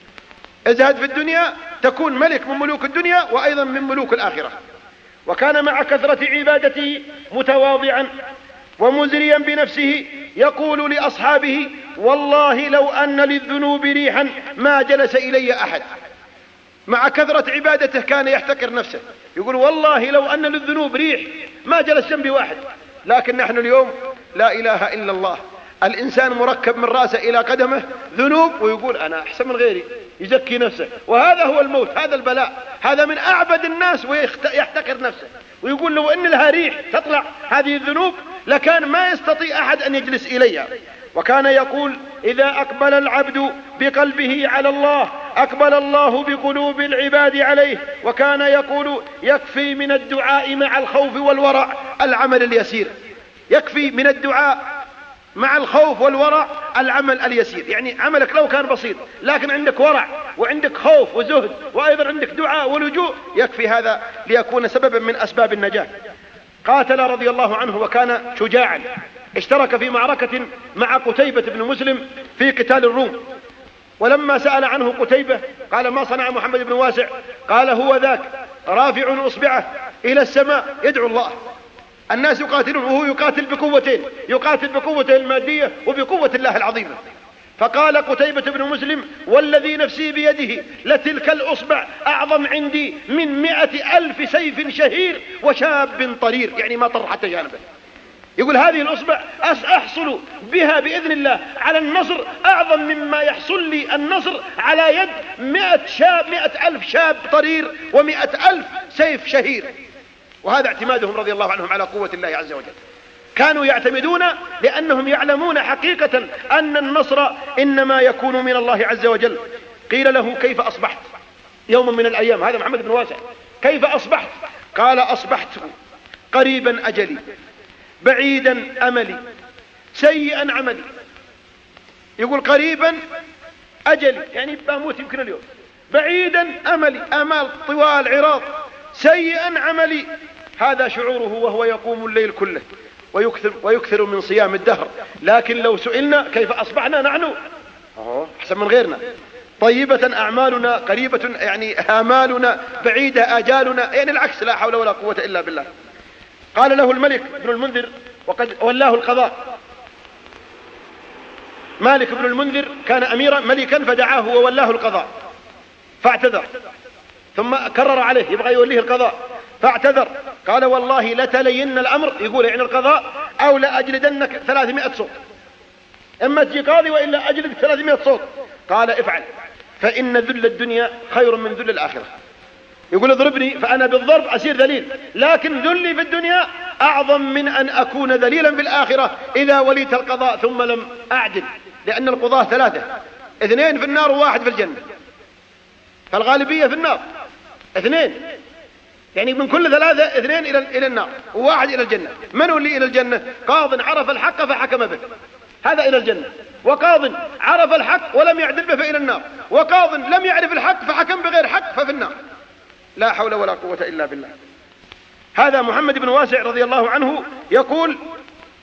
ازهد في الدنيا تكون ملك من ملوك الدنيا وأيضا من ملوك الآخرة. وكان مع كثرة عبادته متواضعا ومزريا بنفسه، يقول لأصحابه والله لو أن للذنوب ريحا ما جلس إلي أحد. مع كثرة عبادته كان يحتقر نفسه، يقول والله لو أن للذنوب ريح ما جلس جنبي واحد. لكن نحن اليوم لا إله إلا الله، الإنسان مركب من رأسه إلى قدمه ذنوب ويقول أنا أحسن من غيري، يزكي نفسه، وهذا هو الموت، هذا البلاء. هذا من أعبد الناس ويحتقر نفسه ويقول لو أن لها ريح تطلع هذه الذنوب لكان ما يستطيع أحد أن يجلس إليها. وكان يقول إذا أقبل العبد بقلبه على الله أقبل الله بقلوب العباد عليه. وكان يقول يكفي من الدعاء مع الخوف والورع العمل اليسير، يكفي من الدعاء مع الخوف والورع العمل اليسير. يعني عملك لو كان بسيط لكن عندك ورع وعندك خوف وزهد وأيضا عندك دعاء ولجوء، يكفي هذا ليكون سببا من أسباب النجاة. قاتل رضي الله عنه وكان شجاعا، اشترك في معركة مع قتيبة بن مسلم في قتال الروم. ولما سأل عنه قتيبة قال ما صنع محمد بن واسع؟ قال هو ذاك رافع أصبعه إلى السماء يدعو الله. الناس يقاتلون وهو يقاتل بقوتين، يقاتل بقوته المادية وبقوة الله العظيمة. فقال قتيبة بن مسلم والذي نفسي بيده لتلك الأصبع أعظم عندي من 100,000 سيف شهير وشاب طرير، يعني ما طر حتى جانبه. يقول هذه الأصبع أحصل بها بإذن الله على النصر أعظم مما يحصل لي النصر على يد 100,000 شاب طرير و100,000 سيف شهير. وهذا اعتمادهم رضي الله عنهم على قوة الله عز وجل. كانوا يعتمدون لأنهم يعلمون حقيقة أن النصر إنما يكون من الله عز وجل. قيل له كيف أصبحت يوم من الأيام؟ هذا محمد بن واسع، كيف أصبحت؟ قال أصبحت قريبا أجلي بعيدا أملي سيئا عملي. يقول قريبا أجلي يعني بموت يمكن اليوم، بعيدا أملي آمال طوال عراض، سيئا عملي. هذا شعوره وهو يقوم الليل كله ويكثر من صيام الدهر. لكن لو سئلنا كيف أصبحنا نحن أحسن من غيرنا، طيبة أعمالنا قريبة يعني آمالنا بعيدة آجالنا، يعني العكس، لا حول ولا قوة إلا بالله. قال له الملك بن المنذر وقد ولاه القضاء. مالك بن المنذر كان أميرا ملكا فدعاه وولاه القضاء فاعتذر، ثم كرر عليه يبغى يوليه القضاء فاعتذر. قال والله لتلين الأمر، يقول يعني القضاء، أو لأجلدنك 300 صوت، إما تجي قاضي وإلا أجلد 300 صوت. قال افعل فإن ذل الدنيا خير من ذل الآخرة. يقول اضربني فأنا بالضرب أسير ذليل، لكن ذلي في الدنيا أعظم من أن أكون ذليلا في الآخرة إذا وليت القضاء ثم لم أعدل. لأن القضاة 3، 2 في النار و1 في الجنة، فالغالبية في النار 2، يعني من كل 3 2 إلى النار و1 إلى الجنة. من هو اللي إلى الجنة؟ قاض عرف الحق فحكم به، هذا إلى الجنة. وقاض عرف الحق ولم يعدل به فإلى النار. وقاض لم يعرف الحق فحكم بغير حق ففي النار. لا حول ولا قوة إلا بالله. هذا محمد بن واسع رضي الله عنه يقول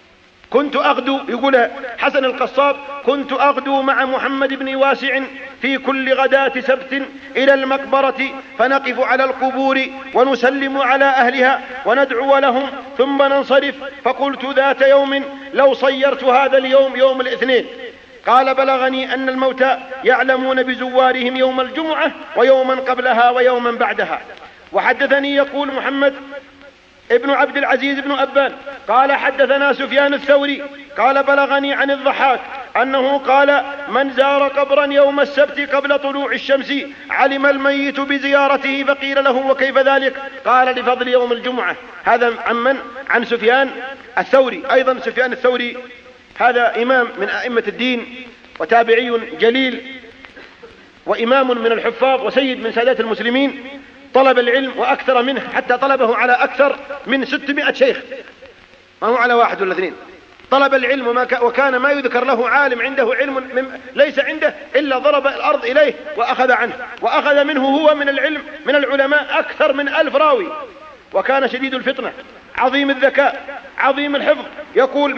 كنت أغدو، يقول حسن القصاب، كنت أغدو مع محمد بن واسع في كل غداة سبت إلى المقبرة فنقف على القبور ونسلم على أهلها وندعو لهم ثم ننصرف. فقلت ذات يوم لو صيرت هذا اليوم يوم الاثنين. قال بلغني أن الموتى يعلمون بزوارهم يوم الجمعة ويوما قبلها ويوما بعدها. وحدثني يقول محمد ابن عبد العزيز بن أبان قال حدثنا سفيان الثوري قال بلغني عن الضحاك أنه قال من زار قبرا يوم السبت قبل طلوع الشمس علم الميت بزيارته. فقيل له وكيف ذلك؟ قال لفضل يوم الجمعة. هذا عن سفيان الثوري. أيضا سفيان الثوري هذا إمام من أئمة الدين وتابعي جليل وإمام من الحفاظ وسيد من سادات المسلمين، طلب العلم وأكثر منه حتى طلبه على أكثر من 600 شيخ، ما هو على واحد ولا اثنين. طلب العلم وكان ما يذكر له عالم عنده علم ليس عنده إلا ضرب الأرض إليه وأخذ عنه، وأخذ منه هو من العلم من العلماء أكثر من 1000 راوي. وكان شديد الفطنة عظيم الذكاء عظيم الحفظ. يقول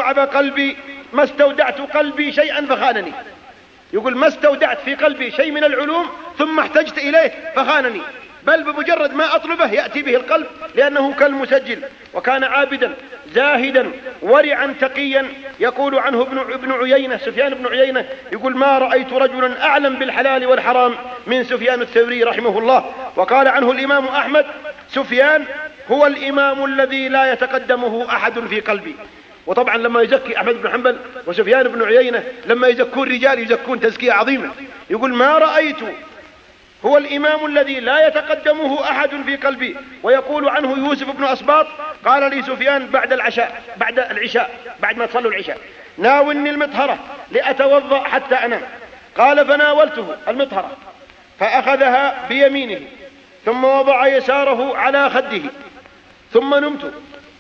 ما استودعت قلبي شيئا فخانني. يقول ما استودعت في قلبي شيء من العلوم ثم احتجت إليه فخانني، بل بمجرد ما أطلبه يأتي به القلب لأنه كالمسجل. وكان عابدا زاهدا ورعا تقيا. يقول عنه ابن عيينة سفيان بن عيينة يقول ما رأيت رجلا أعلم بالحلال والحرام من سفيان الثوري رحمه الله. وقال عنه الإمام أحمد سفيان هو الإمام الذي لا يتقدمه أحد في قلبي. وطبعا لما يزكي أحمد بن حنبل وسفيان بن عيينة لما يزكون رجال يزكون تزكية عظيمة. يقول ما رأيت هو الإمام الذي لا يتقدمه أحد في قلبي. ويقول عنه يوسف بن أسباط قال لي سفيان بعد العشاء بعد ما تصلوا العشاء ناولني المطهرة لأتوضأ حتى أنام. قال فناولته المطهرة فأخذها بيمينه ثم وضع يساره على خده ثم نمت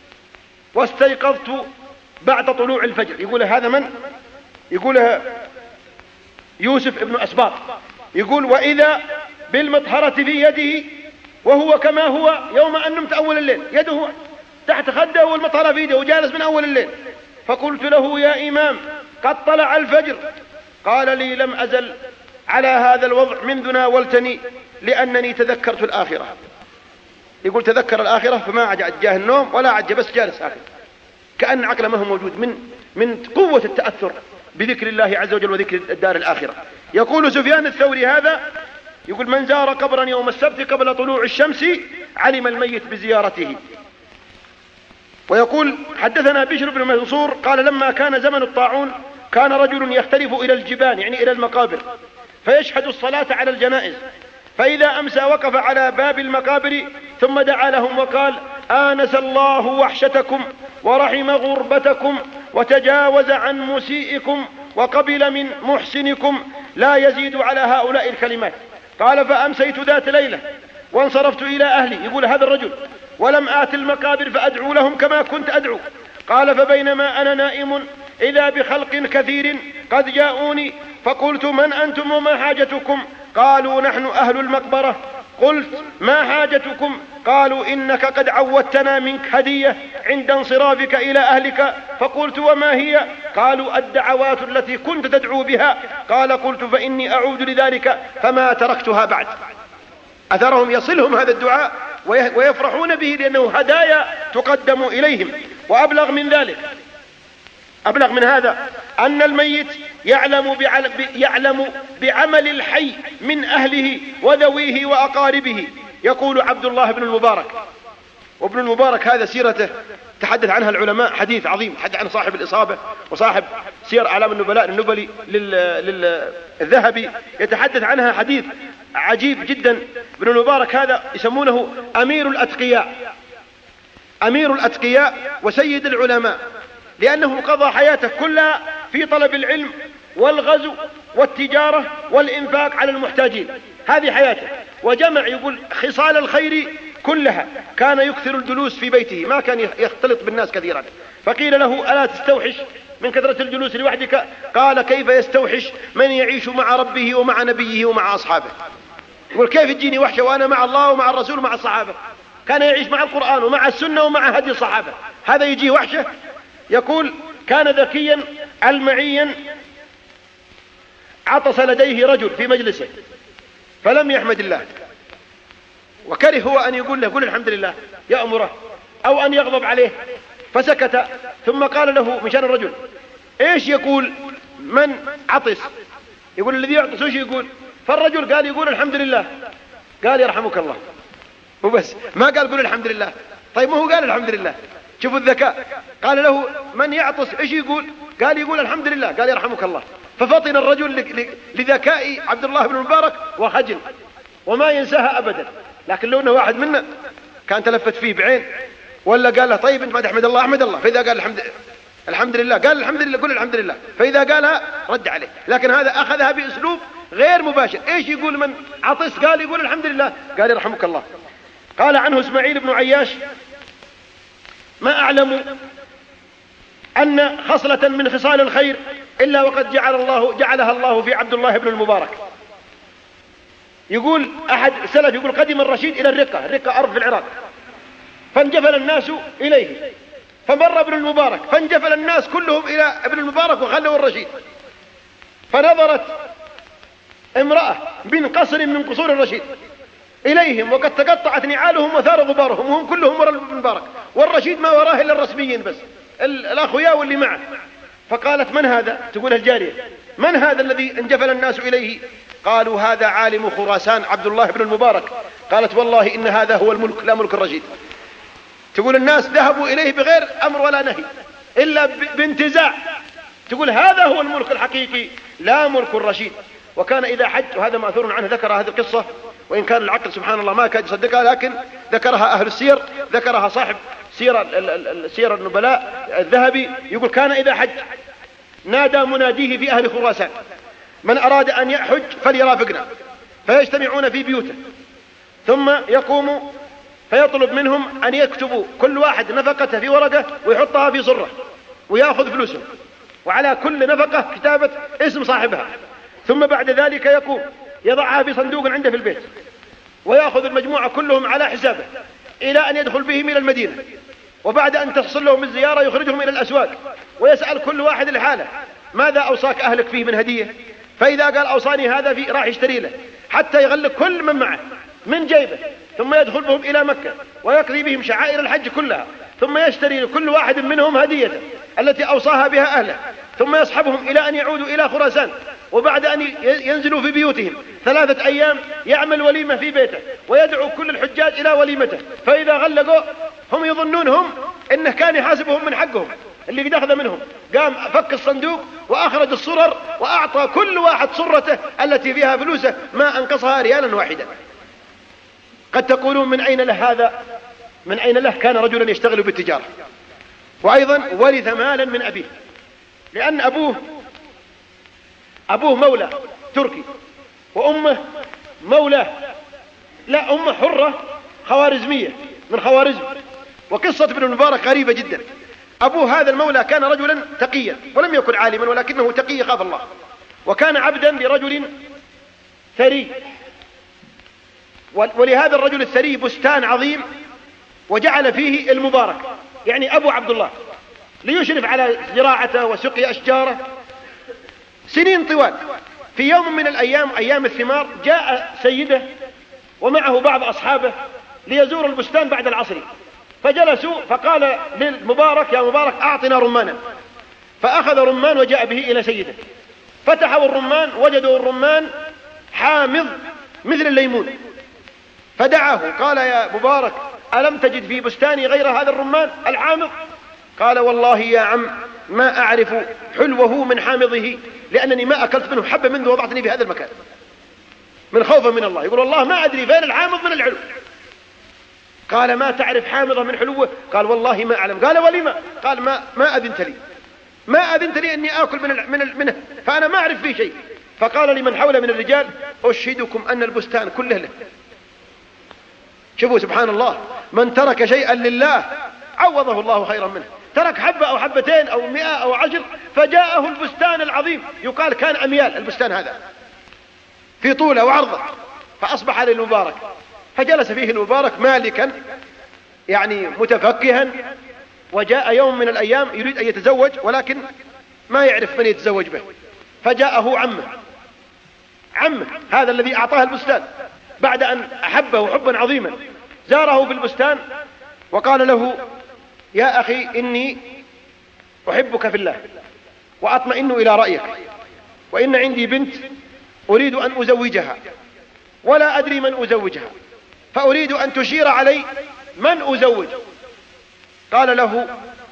واستيقظت بعد طلوع الفجر. يقول هذا من؟ يقولها يوسف بن أسباط. يقول وإذا بالمطهرة في يده وهو كما هو يوم أن نمت أول الليل، يده تحت خده والمطهرة في يده وجالس من أول الليل. فقلت له يا إمام قد طلع الفجر. قال لي لم أزل على هذا الوضع منذ ناولتني لأنني تذكرت الآخرة. يقول تذكر الآخرة فما عاد جاه النوم ولا عاد بس جالس هكذا كأن عقله ما هو موجود من قوة التأثر بذكر الله عز وجل وذكر الدار الآخرة. يقول سفيان الثوري هذا يقول من زار قبرا يوم السبت قبل طلوع الشمس علم الميت بزيارته. ويقول حدثنا بشر بن منصور قال لما كان زمن الطاعون كان رجل يختلف إلى الجبال يعني إلى المقابر فيشهد الصلاة على الجنائز، فإذا أمسى وقف على باب المقابر ثم دعا لهم وقال آنس الله وحشتكم ورحم غربتكم وتجاوز عن مسيئكم وقبل من محسنكم لا يزيد على هؤلاء الكلمات. قال فأمسيت ذات ليلة وانصرفت إلى أهلي. يقول هذا الرجل ولم آت المقابر فأدعو لهم كما كنت أدعو. قال فبينما أنا نائم إذا بخلق كثير قد جاءوني فقلت من أنتم وما حاجتكم؟ قالوا نحن أهل المقبرة. قلت ما حاجتكم؟ قالوا إنك قد عودتنا منك هدية عند انصرافك إلى أهلك. فقلت وما هي؟ قالوا الدعوات التي كنت تدعو بها. قال قلت فإني أعود لذلك فما تركتها بعد. أثرهم يصلهم هذا الدعاء ويفرحون به لأنه هدايا تقدم إليهم. وأبلغ من ذلك أبلغ من هذا أن الميت يعلم بعمل الحي من أهله وذويه وأقاربه. يقول عبد الله بن المبارك، وابن المبارك هذا سيرته تحدث عنها العلماء حديث عظيم، حدث عن صاحب الإصابة وصاحب سير أعلام النبلاء النبلي للذهبي يتحدث عنها حديث عجيب جدا. ابن المبارك هذا يسمونه أمير الأتقياء وسيد العلماء، لأنه قضى حياته كلها في طلب العلم والغزو والتجارة والإنفاق على المحتاجين، هذه حياته. وجمع يقول خصال الخير كلها. كان يكثر الجلوس في بيته، ما كان يختلط بالناس كثيرا. فقيل له ألا تستوحش من كثرة الجلوس لوحدك؟ قال كيف يستوحش من يعيش مع ربه ومع نبيه ومع أصحابه؟ يقول كيف تجيني وحشة وأنا مع الله ومع الرسول ومع الصحابة؟ كان يعيش مع القرآن ومع السنة ومع هدي الصحابة، هذا يجي وحشة؟ يقول كان ذكيا علمعيا، عطس لديه رجل في مجلسه فلم يحمد الله، وكره هو أن يقول له قل الحمد لله يأمره أو أن يغضب عليه، فسكت. ثم قال له مشان الرجل إيش يقول من عطس؟ يقول الذي يعطس إيش يقول؟ فالرجل قال يقول الحمد لله. قال يرحمك الله، وبس، ما قال قل الحمد لله. طيب ما هو قال الحمد لله؟ شوفوا الذكاء. قال له من يعطس إيش يقول؟ قال يقول الحمد لله. قال يرحمك الله. ففطن الرجل لذكاء عبد الله بن المبارك وخجل وما ينساها أبدا. لكن لو أنه واحد منا كان تلفت فيه بعين ولا قال له طيب انت ما تحمد الله احمد الله، فإذا قال الحمد لله قال الحمد لله قل الحمد لله، فإذا قالها رد عليه. لكن هذا أخذها بأسلوب غير مباشر. إيش يقول من عطس؟ قال يقول الحمد لله. قال يرحمك الله. قال عنه إسماعيل بن عياش ما أعلم أن خصلة من خصال الخير إلا وقد جعلها الله في عبد الله بن المبارك. يقول أحد السلف يقول قدم الرشيد إلى الرقة أرض في العراق، فانجفل الناس إليه، فمر ابن المبارك فانجفل الناس كلهم إلى ابن المبارك وخلوا الرشيد، فنظرت امرأة من قصر من قصور الرشيد إليهم وقد تقطعت نعالهم وثار غبارهم وهم كلهم وراء ابن المبارك، والرشيد ما وراه إلا الرسميين بس الأخويا واللي معه. فقالت من هذا؟ تقول الجارية من هذا الذي انجفل الناس إليه؟ قالوا هذا عالم خراسان عبد الله بن المبارك. قالت والله إن هذا هو الملك لا ملك الرشيد. تقول الناس ذهبوا إليه بغير أمر ولا نهي إلا بانتزاع. تقول هذا هو الملك الحقيقي لا ملك الرشيد. وكان إذا حج، وهذا مأثور عنه، ذكر هذه القصة وإن كان العقل سبحان الله ما كاد يصدقها، لكن ذكرها أهل السير، ذكرها صاحب سير النبلاء الذهبي. يقول كان إذا حج نادى مناديه في أهل خراسان من أراد أن يحج فليرافقنا، فيجتمعون في بيوته، ثم يقوم فيطلب منهم أن يكتبوا كل واحد نفقته في ورقة ويحطها في صرة ويأخذ فلوسه، وعلى كل نفقة كتابة اسم صاحبها. ثم بعد ذلك يقوم يضعها في صندوق عنده في البيت ويأخذ المجموعة كلهم على حسابه إلى أن يدخل بهم إلى المدينة، وبعد أن تحصل لهم الزيارة يخرجهم إلى الأسواق ويسأل كل واحد لحاله ماذا أوصاك أهلك فيه من هدية؟ فإذا قال أوصاني هذا فيه راح يشتري له حتى يغلق كل من معه من جيبه، ثم يدخل بهم إلى مكة ويقضي بهم شعائر الحج كلها، ثم يشتري لكل واحد منهم هديته التي أوصاها بها أهله، ثم يصحبهم إلى أن يعودوا إلى خراسان، وبعد أن ينزلوا في بيوتهم 3 أيام يعمل وليمة في بيته ويدعو كل الحجاج إلى وليمته. فإذا غلقوا هم يظنونهم إنه كان يحاسبهم من حقهم اللي قد أخذ منهم، قام فك الصندوق وأخرج الصرر وأعطى كل واحد صرته التي فيها فلوسه ما أنقصها ريالا واحدا. قد تقولون من أين له هذا؟ من أين له؟ كان رجلا يشتغل بالتجارة، وأيضا ورث مالا من أبيه، لأن أبوه مولى تركي وأمه مولى أمه حرة خوارزمية من خوارزم. وقصة ابن المبارك غريبة جدا. أبوه هذا المولى كان رجلا تقيا ولم يكن عالما، ولكنه تقي خاف الله، وكان عبدا لرجل ثري، ولهذا الرجل الثري بستان عظيم وجعل فيه المبارك يعني أبو عبد الله ليشرف على زراعته وسقي أشجاره سنين طوال. في يوم من الأيام أيام الثمار جاء سيده ومعه بعض أصحابه ليزور البستان بعد العصر، فجلسوا فقال للمبارك يا مبارك أعطنا رمانا، فأخذ رمان وجاء به إلى سيده، فتحوا الرمان وجدوا الرمان حامض مثل الليمون، فدعاه قال يا مبارك ألم تجد في بستاني غير هذا الرمان الحامض؟ قال والله يا عم ما أعرف حلوه من حامضه، لأنني ما أكلت منه حبة منذ وضعتني في هذا المكان من خوفا من الله. يقول والله ما أدري فين الحامض من الحلو. قال ما تعرف حامضه من حلوه؟ قال والله ما أعلم. قال ولما؟ قال ما أذنت لي أني آكل منه، فأنا ما أعرف فيه شيء. فقال لمن حوله من الرجال أشهدكم أن البستان كله له. شوفوا سبحان الله، من ترك شيئا لله عوضه الله خيرا منه. ترك حبة أو حبتين أو 100 أو 10، فجاءه البستان العظيم يقال كان أميال البستان هذا في طوله وعرضه، فأصبح للمبارك، فجلس فيه المبارك مالكا يعني متفكها وجاء يوم من الأيام يريد أن يتزوج ولكن ما يعرف من يتزوج به، فجاءه عمه هذا الذي أعطاه البستان بعد أن أحبه حبا عظيما، زاره في البستان وقال له: يا أخي إني أحبك في الله وأطمئن إلى رأيك، وإن عندي بنت أريد أن أزوجها ولا أدري من أزوجها، فأريد أن تشير علي من أزوج. قال له: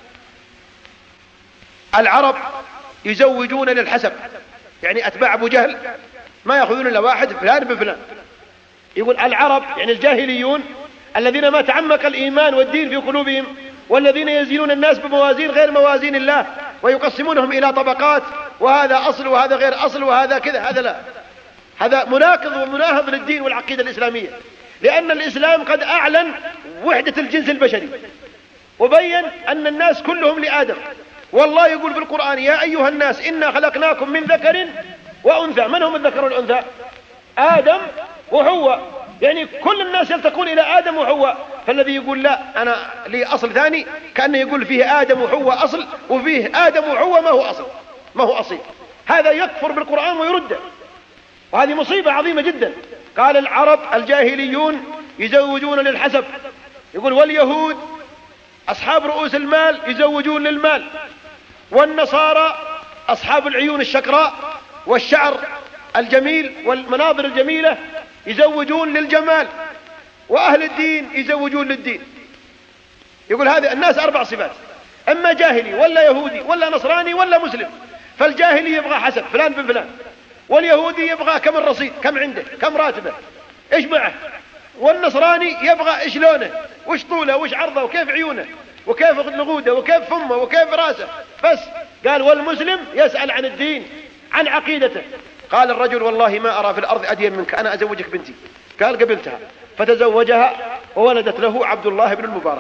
العرب يزوجون للحسب، يعني أتباع أبو جهل ما يأخذون إلا واحد فلان بفلان. يقول العرب يعني الجاهليون الذين ما تعمق الإيمان والدين في قلوبهم، والذين يزينون الناس بموازين غير موازين الله ويقسمونهم إلى طبقات، وهذا أصل وهذا غير أصل وهذا كذا، هذا لا، هذا مناقض ومناهض للدين والعقيدة الإسلامية، لأن الإسلام قد أعلن وحدة الجنس البشري وبين أن الناس كلهم لآدم. والله يقول في القرآن: يا أيها الناس إنا خلقناكم من ذكر وأنثى. من هم الذكر والأنثى؟ آدم وحواء، يعني كل الناس يلتقون إلى آدم وحواء. فالذي يقول لا أنا لي أصل ثاني كأنه يقول فيه آدم وحواء أصل وفيه آدم وحواء ما هو أصل، ما هو أصيل، هذا يكفر بالقرآن ويرده، وهذه مصيبة عظيمة جدا. قال العرب الجاهليون يزوجون للحسب، يقول واليهود أصحاب رؤوس المال يزوجون للمال، والنصارى أصحاب العيون الشقراء والشعر الجميل والمناظر الجميلة يزوجون للجمال، وأهل الدين يزوجون للدين. يقول هذه الناس 4 صفات: أما جاهلي ولا يهودي ولا نصراني ولا مسلم. فالجاهلي يبغى حسب فلان بن فلان، واليهودي يبغى كم الرصيد، كم عنده، كم راتبه، إيش معه، والنصراني يبغى إيش لونه وإيش طوله وإيش عرضه وكيف عيونه وكيف نغوده وكيف فمه وكيف راسه بس. قال والمسلم يسأل عن الدين عن عقيدته. قال الرجل: والله ما أرى في الأرض أدين منك، أنا أزوجك بنتي. قال قبلتها، فتزوجها وولدت له عبد الله بن المبارك.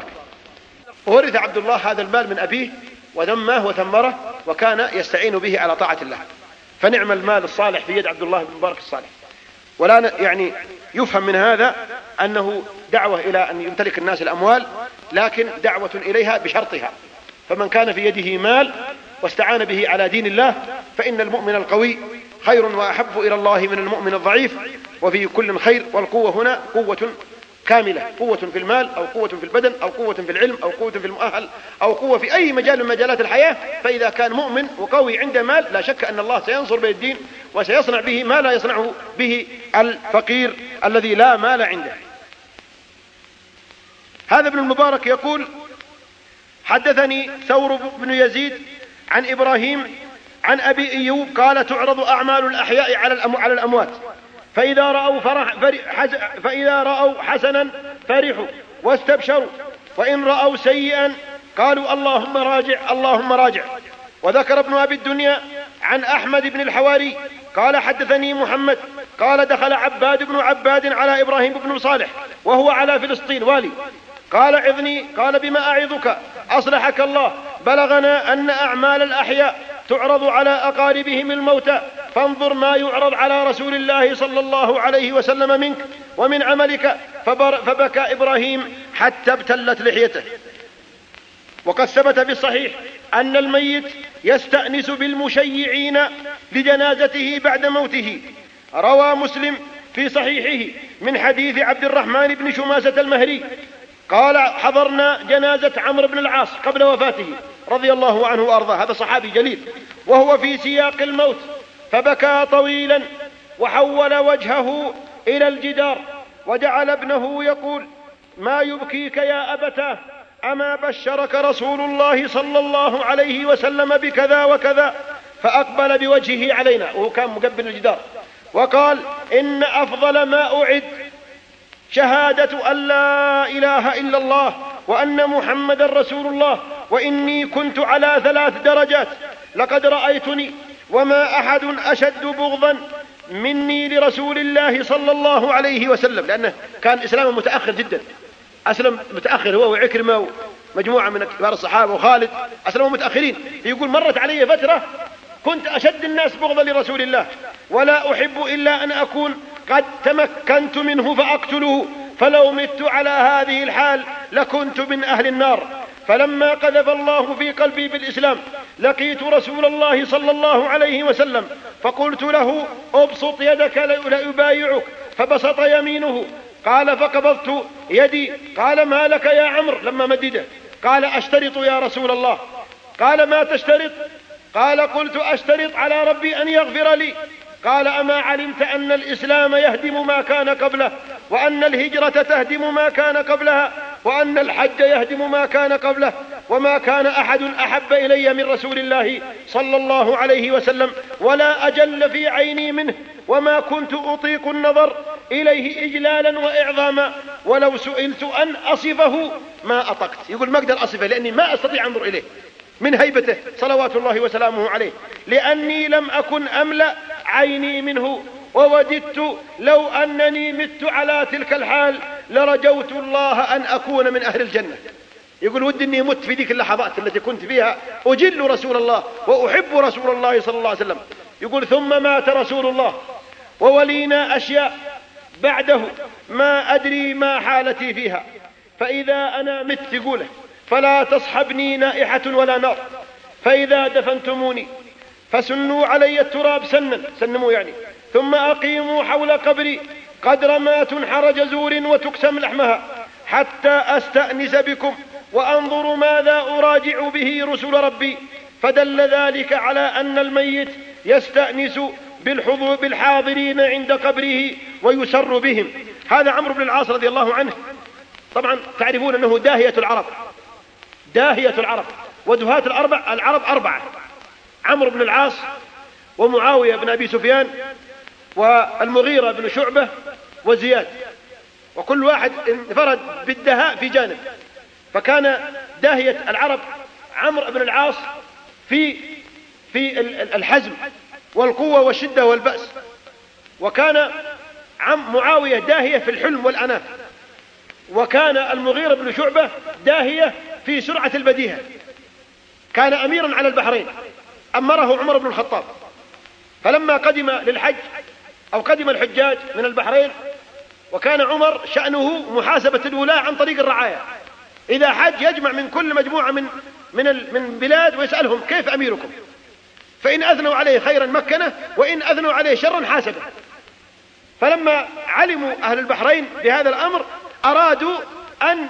ورث عبد الله هذا المال من أبيه ونماه وثمره وكان يستعين به على طاعة الله، فنعم المال الصالح في يد عبد الله بن المبارك الصالح. ولا يعني يفهم من هذا أنه دعوة إلى أن يمتلك الناس الأموال، لكن دعوة إليها بشرطها. فمن كان في يده مال واستعان به على دين الله فإن المؤمن القوي خير وأحب إلى الله من المؤمن الضعيف، وفي كل خير. والقوة هنا قوة كاملة، قوة في المال أو قوة في البدن أو قوة في العلم أو قوة في المؤهل أو قوة في أي مجال من مجالات الحياة. فإذا كان مؤمن وقوي عنده مال لا شك أن الله سينصر به الدين وسيصنع به ما لا يصنعه به الفقير الذي لا مال عنده. هذا ابن المبارك يقول: حدثني ثور بن يزيد عن إبراهيم عن أبي أيوب قال: تعرض أعمال الأحياء على الأموات، فإذا رأوا حسنا فرحوا واستبشروا، وإن رأوا سيئا قالوا اللهم راجع اللهم راجع. وذكر ابن أبي الدنيا عن أحمد بن الحواري قال: حدثني محمد قال: دخل عباد بن عباد على إبراهيم بن صالح وهو على فلسطين والي، قال: عظني. قال: بما أعظك؟ أصلحك الله، بلغنا أن أعمال الأحياء تعرض على أقاربهم الموتى، فانظر ما يعرض على رسول الله صلى الله عليه وسلم منك ومن عملك. فبكى إبراهيم حتى ابتلت لحيته. وقد ثبت في الصحيح أن الميت يستأنس بالمشيعين لجنازته بعد موته. روى مسلم في صحيحه من حديث عبد الرحمن بن شماسة المهري قال: حضرنا جنازة عمرو بن العاص قبل وفاته رضي الله عنه وأرضاه، هذا صحابي جليل، وهو في سياق الموت، فبكى طويلا وحول وجهه إلى الجدار وجعل ابنه يقول: ما يبكيك يا أبتاه؟ أما بشرك رسول الله صلى الله عليه وسلم بكذا وكذا؟ فأقبل بوجهه علينا وهو كان مقبل الجدار وقال: إن أفضل ما أعد شهادة أن لا إله إلا الله وأن محمد رسول الله، وإني كنت على 3 درجات، لقد رأيتني وما أحد أشد بغضا مني لرسول الله صلى الله عليه وسلم، لأنه كان إسلامه متأخر جدا، أسلم متأخر هو وعكرمة ومجموعة من كبار الصحابة وخالد أسلموا متأخرين. يقول: مرت علي فترة كنت أشد الناس بغضا لرسول الله، ولا أحب إلا أن أكون قد تمكنت منه فأقتله، فلو مت على هذه الحال لكنت من أهل النار. فلما قذف الله في قلبي بالإسلام لقيت رسول الله صلى الله عليه وسلم فقلت له أبسط يدك لأبايعك، فبسط يمينه. قال فقبضت يدي. قال ما لك يا عمرو لما مدده؟ قال أشترط يا رسول الله. قال ما تشترط؟ قال قلت أشترط على ربي أن يغفر لي. قال أما علمت أن الإسلام يهدم ما كان قبله، وأن الهجرة تهدم ما كان قبلها، وأن الحج يهدم ما كان قبله، وما كان أحد أحب إلي من رسول الله صلى الله عليه وسلم ولا أجل في عيني منه، وما كنت أطيق النظر إليه إجلالا وإعظاما، ولو سئلت أن أصفه ما أطقت. يقول ما أقدر أصفه لأني ما أستطيع أنظر إليه من هيبته صلوات الله وسلامه عليه، لأني لم أكن أملأ عيني منه، ووددت لو أنني مت على تلك الحال لرجوت الله أن أكون من أهل الجنة. يقول ودي أني مت في ذيك اللحظات التي كنت فيها أجل رسول الله وأحب رسول الله صلى الله عليه وسلم. يقول ثم مات رسول الله وولينا أشياء بعده ما أدري ما حالتي فيها، فإذا أنا مت يقوله فلا تصحبني نائحة ولا نار، فإذا دفنتموني فسنوا علي التراب سنموا يعني، ثم أقيموا حول قبري قدر ما تنحر جزور وتقسم لحمها، حتى أستأنس بكم وأنظر ماذا أراجع به رسل ربي. فدل ذلك على أن الميت يستأنس بالحاضرين عند قبره ويسر بهم. هذا عمرو بن العاص رضي الله عنه. طبعا تعرفون أنه داهية العرب ودهاة العرب أربعة: عمرو بن العاص، ومعاوية بن أبي سفيان، والمغيرة بن شعبة، وزياد، وكل واحد انفرد بالدهاء في جانب. فكان داهية العرب عمرو بن العاص في الحزم والقوة والشدة والبأس، وكان معاوية داهية في الحلم والأناة، وكان المغيرة بن شعبة داهية في سرعة البديهة. كان أميرا على البحرين أمره عمر بن الخطاب، فلما قدم للحج أو قدم الحجاج من البحرين، وكان عمر شأنه محاسبة الولاة عن طريق الرعاية، إذا حج يجمع من كل مجموعة من بلاد ويسألهم كيف أميركم، فإن أثنوا عليه خيرا مكنه، وإن أثنوا عليه شرا حاسبه. فلما علموا أهل البحرين بهذا الأمر أرادوا أن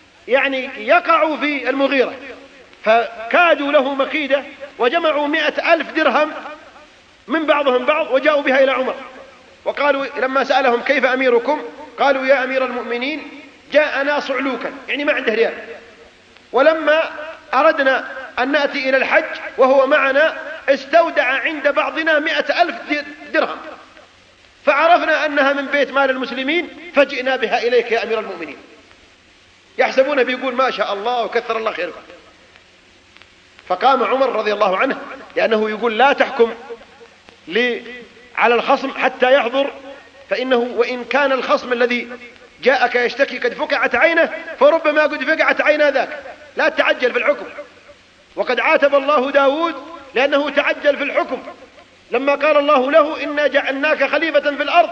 يقعوا في المغيرة، فكادوا له مكيدة، وجمعوا 100,000 درهم من بعضهم بعض وجاءوا بها إلى عمر، وقالوا لما سألهم كيف أميركم قالوا يا أمير المؤمنين جاءنا صعلوكا، يعني ما عنده ريال، ولما أردنا أن نأتي إلى الحج وهو معنا استودع عند بعضنا 100,000 درهم، فعرفنا أنها من بيت مال المسلمين فجئنا بها إليك يا أمير المؤمنين. يحسبونه بيقول ما شاء الله وكثر الله خيركم. فقام عمر رضي الله عنه، لأنه يقول لا تحكم على الخصم حتى يحضر، فإنه وإن كان الخصم الذي جاءك يشتكي قد فقعت عينه فربما قد فقعت عين ذاك، لا تعجل في الحكم. وقد عاتب الله داود لأنه تعجل في الحكم، لما قال الله له إنا جعلناك خليفة في الأرض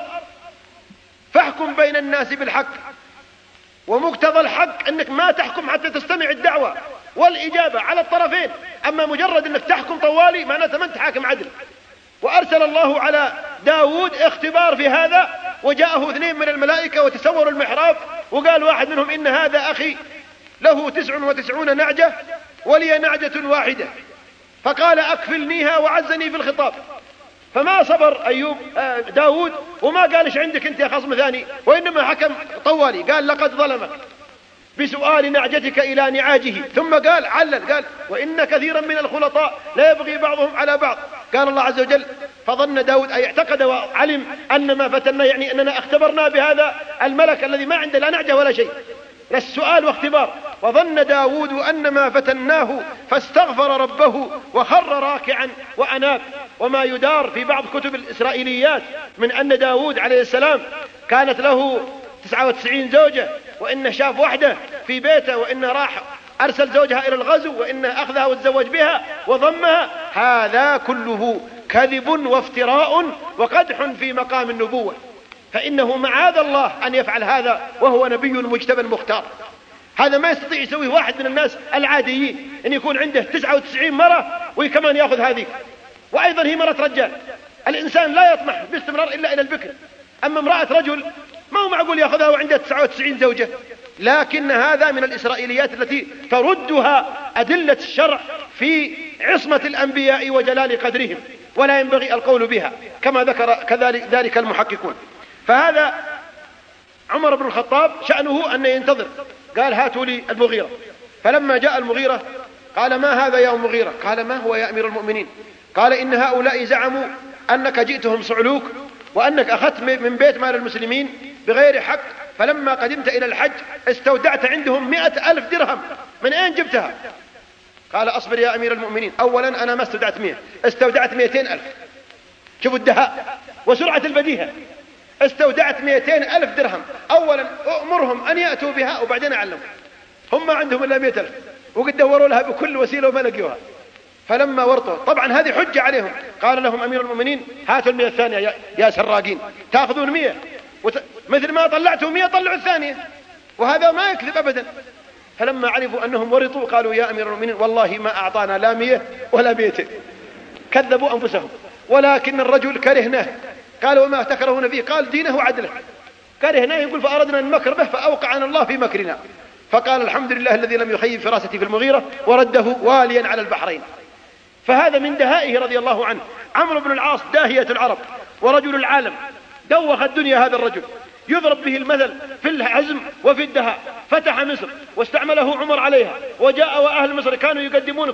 فاحكم بين الناس بالحق. ومقتضى الحق أنك ما تحكم حتى تستمع الدعوة والإجابة على الطرفين، أما مجرد أنك تحكم طوالي معناته ما أنت حاكم عدل. وأرسل الله على داود اختبار في هذا، وجاءه 2 من الملائكة وتسوروا المحراب، وقال واحد منهم إن هذا أخي له 99 نعجة ولي نعجة واحدة، فقال أكفلنيها وعزني في الخطاب. فما صبر داود وما قال إيش عندك أنت يا خصم ثاني، وإنما حكم طوالي، قال لقد ظلمك بسؤال نعجتك إلى نعاجه، ثم قال قال وإن كثيرا من الخلطاء لا يبغي بعضهم على بعض. قال الله عز وجل فظن داود أي اعتقد وعلم أن ما فتنا يعني أننا اختبرنا بهذا الملك الذي ما عنده لا نعجة ولا شيء، للسؤال واختبار. وظن داود أن ما فتناه فاستغفر ربه وخر راكعا وأناب. وما يدار في بعض كتب الإسرائيليات من أن داود عليه السلام كانت له 99 زوجة، وإنه شاف واحدة في بيته، وإنه راح أرسل زوجها إلى الغزو، وإنه أخذها وتزوج بها وضمها. هذا كله كذب وافتراء وقدح في مقام النبوة، فإنه معاذ الله أن يفعل هذا وهو نبي مجتبى مختار. هذا ما يستطيع يسويه واحد من الناس العاديين، أن يكون عنده 99 مرة وكمان يأخذ هذه، وأيضا هي مرة رجال. الإنسان لا يطمح باستمرار إلا إلى البكر، أما امرأة رجل ما هو معقول يأخذها وعنده 99 زوجة. لكن هذا من الإسرائيليات التي تردها أدلة الشرع في عصمة الأنبياء وجلال قدرهم، ولا ينبغي القول بها كما ذكر كذلك ذلك المحققون. فهذا عمر بن الخطاب شأنه أن ينتظر، قال هاتوا لي المغيرة. فلما جاء المغيرة قال ما هذا يا مغيرة؟ قال ما هو يا أمير المؤمنين؟ قال إن هؤلاء زعموا أنك جئتهم صعلوك وأنك أخذت من بيت مال المسلمين بغير حق، فلما قدمت إلى الحج استودعت عندهم 100,000 درهم، من أين جبتها؟ قال أصبر يا أمير المؤمنين، أولا أنا ما استودعت 100، استودعت 200,000. شوفوا الدهاء وسرعة البديهة، استودعت 200,000 درهم، أولا أؤمرهم أن يأتوا بها وبعدين أعلمهم. هم ما عندهم إلا 100,000 وقد دوروا لها بكل وسيلة وما لقيوها. فلما ورطوا طبعا هذه حجة عليهم، قال لهم أمير المؤمنين هاتوا 100 الثانية يا سراقين، تأخذون 100 مثل ما طلعتوا 100 طلعوا الثانية، وهذا ما يكذب أبدا. فلما عرفوا أنهم ورطوا قالوا يا أمير المؤمنين والله ما أعطانا لا 100 ولا 200، كذبوا أنفسهم. ولكن الرجل كرهناه، قال وما تكرهون فيه؟ قال دينه وعدله، كرهناه يقول فأردنا أن نمكر به فأوقعنا الله في مكرنا. فقال الحمد لله الذي لم يخيب فراستي في المغيرة ورده واليا على البحرين. فهذا من دهائه رضي الله عنه. عمرو بن العاص داهية العرب ورجل العالم، دوخ الدنيا هذا الرجل، يضرب به المثل في العزم وفي الدهاء. فتح مصر واستعمله عمر عليها، وجاء وأهل مصر كانوا يقدمون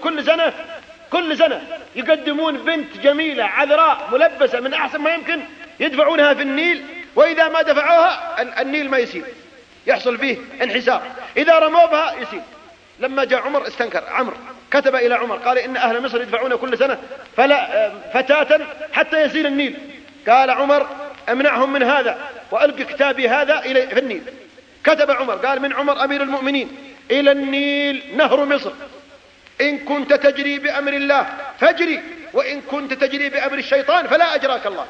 كل سنة يقدمون بنت جميلة عذراء ملبسة من أحسن ما يمكن، يدفعونها في النيل، وإذا ما دفعوها النيل ما يسيل، يحصل فيه انحسار، إذا رموا بها يسيل. لما جاء عمر استنكر، عمرو كتب إلى عمر قال إن أهل مصر يدفعون كل سنة فتاة حتى يسيل النيل. قال عمر امنعهم من هذا وألق كتابي هذا في النيل. كتب عمر قال من عمر أمير المؤمنين إلى النيل نهر مصر، إن كنت تجري بأمر الله فاجري، وإن كنت تجري بأمر الشيطان فلا أجراك الله.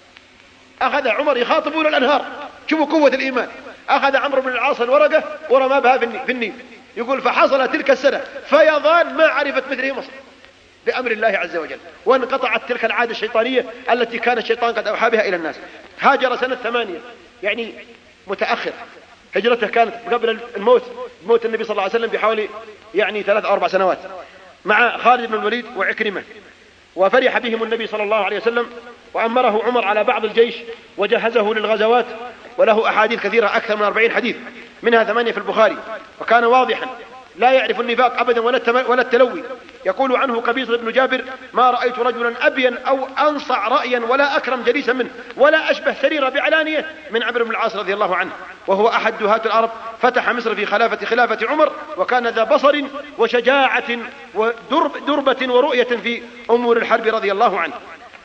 أخذ عمر يخاطبون الأنهار، شوفوا قوة الإيمان. أخذ عمرو بن العاص الورقة ورمى بها في النيل. يقول فحصل تلك السنة فيضان ما عرفت مثله مصر بأمر الله عز وجل، وانقطعت تلك العادة الشيطانية التي كان الشيطان قد أوحى بها إلى الناس. هاجر سنة 8، يعني متأخر، هجرته كانت قبل موت النبي صلى الله عليه وسلم بحوالي 3 أو 4 سنوات، مع خالد بن الوليد وعكرمة. وفرح بهم النبي صلى الله عليه وسلم، وأمره عمر على بعض الجيش وجهزه للغزوات، وله أحاديث كثيرة أكثر من 40 حديث، منها 8 في البخاري. وكان واضحا لا يعرف النفاق أبدا ولا التلوي. يقول عنه قبيصة بن جابر ما رأيت رجلا أبين أو أنصع رأيا ولا أكرم جليسا منه ولا أشبه سريرة بعلانية من عمرو بن العاص رضي الله عنه، وهو أحد دهاة العرب. فتح مصر في خلافة عمر، وكان ذا بصر وشجاعة ودربة ورؤية في أمور الحرب رضي الله عنه.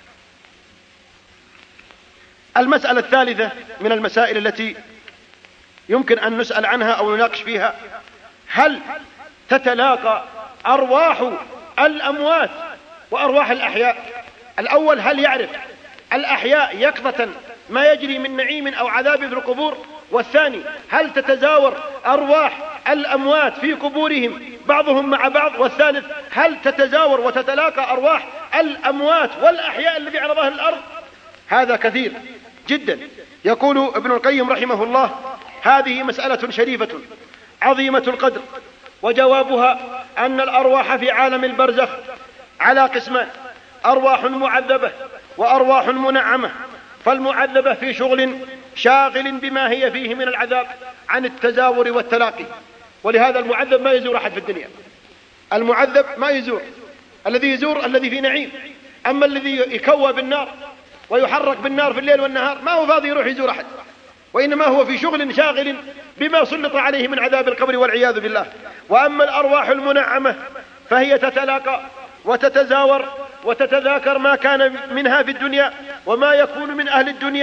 المسألة الثالثة من المسائل التي يمكن أن نسأل عنها أو نناقش فيها: هل تتلاقى أرواح الأموات وأرواح الأحياء؟ الأول، هل يعرف الأحياء يقظة ما يجري من نعيم أو عذاب في القبور؟ والثاني، هل تتزاور أرواح الأموات في قبورهم بعضهم مع بعض؟ والثالث، هل تتزاور وتتلاقى أرواح الأموات والأحياء الذي على ظهر الأرض؟ هذا كثير جدا. يقول ابن القيم رحمه الله: هذه مسألة شريفة عظيمة القدر، وجوابها أن الأرواح في عالم البرزخ على قسمان: أرواح معذبة وأرواح منعمة. فالمعذبة في شغل شاغل بما هي فيه من العذاب عن التزاور والتلاقي، ولهذا المعذب ما يزور أحد في الدنيا. المعذب ما يزور، الذي يزور الذي في نعيم. أما الذي يكوى بالنار ويحرك بالنار في الليل والنهار ما هو فاضي يروح يزور أحد، وإنما هو في شغل شاغل بما سلط عليه من عذاب القبر والعياذ بالله. وأما الأرواح المنعمة فهي تتلاقى وتتزاور وتتذاكر ما كان منها في الدنيا وما يكون من أهل الدنيا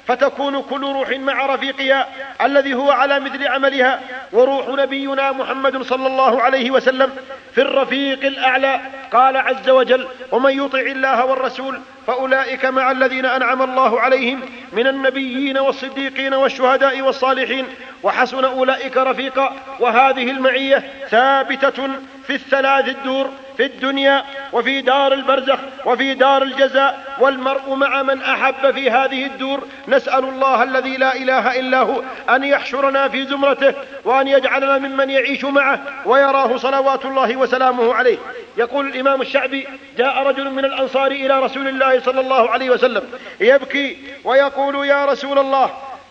فتكون كل روح مع رفيقها الذي هو على مثل عملها. وروح نبينا محمد صلى الله عليه وسلم في الرفيق الأعلى. قال عز وجل: ومن يطع الله والرسول فأولئك مع الذين أنعم الله عليهم من النبيين والصديقين والشهداء والصالحين وحسن أولئك رفيقا. وهذه المعية ثابتة في الثلاث الدور، في الدنيا وفي دار البرزخ وفي دار الجزاء، والمرء مع من أحب في هذه الدور. نسأل الله الذي لا إله إلا هو أن يحشرنا في زمرته وأن يجعلنا ممن يعيش معه ويراه صلوات الله وسلامه عليه. يقول الإمام الشعبي: جاء رجل من الأنصار إلى رسول الله صلى الله عليه وسلم يبكي ويقول: يا رسول الله،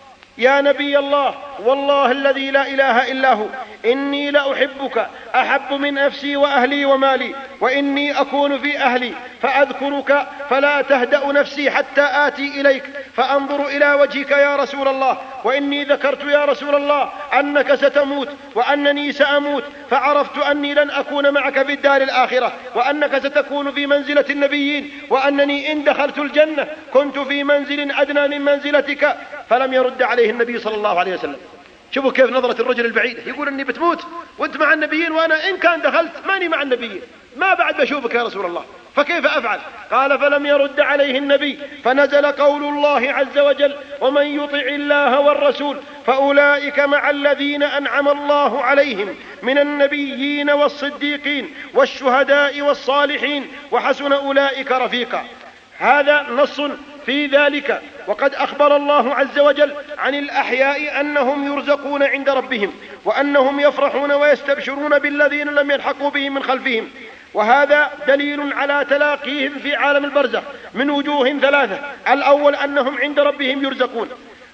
يا نبي الله، والله الذي لا إله إلا هو، إني لأحبك أحب من نفسي وأهلي ومالي، وإني أكون في أهلي فأذكرك فلا تهدأ نفسي حتى آتي إليك فأنظر إلى وجهك يا رسول الله، وإني ذكرت يا رسول الله أنك ستموت وأنني سأموت، فعرفت أني لن أكون معك في الدار الآخرة، وأنك ستكون في منزلة النبيين، وأنني إن دخلت الجنة كنت في منزل أدنى من منزلتك. فلم يرد عليه النبي صلى الله عليه وسلم. شوفوا كيف نظرة الرجل البعيدة، يقول أني بتموت وأنت مع النبيين، وأنا إن كان دخلت ماني مع النبيين، ما بعد بشوفك يا رسول الله، فكيف أفعل؟ قال: فلم يرد عليه النبي، فنزل قول الله عز وجل: ومن يطع الله والرسول فأولئك مع الذين أنعم الله عليهم من النبيين والصديقين والشهداء والصالحين وحسن أولئك رفيقا. هذا نص في ذلك. وقد أخبر الله عز وجل عن الأحياء أنهم يرزقون عند ربهم، وأنهم يفرحون ويستبشرون بالذين لم يلحقوا بهم من خلفهم، وهذا دليل على تلاقيهم في عالم البرزخ من وجوه ثلاثة: الأول أنهم عند ربهم يرزقون،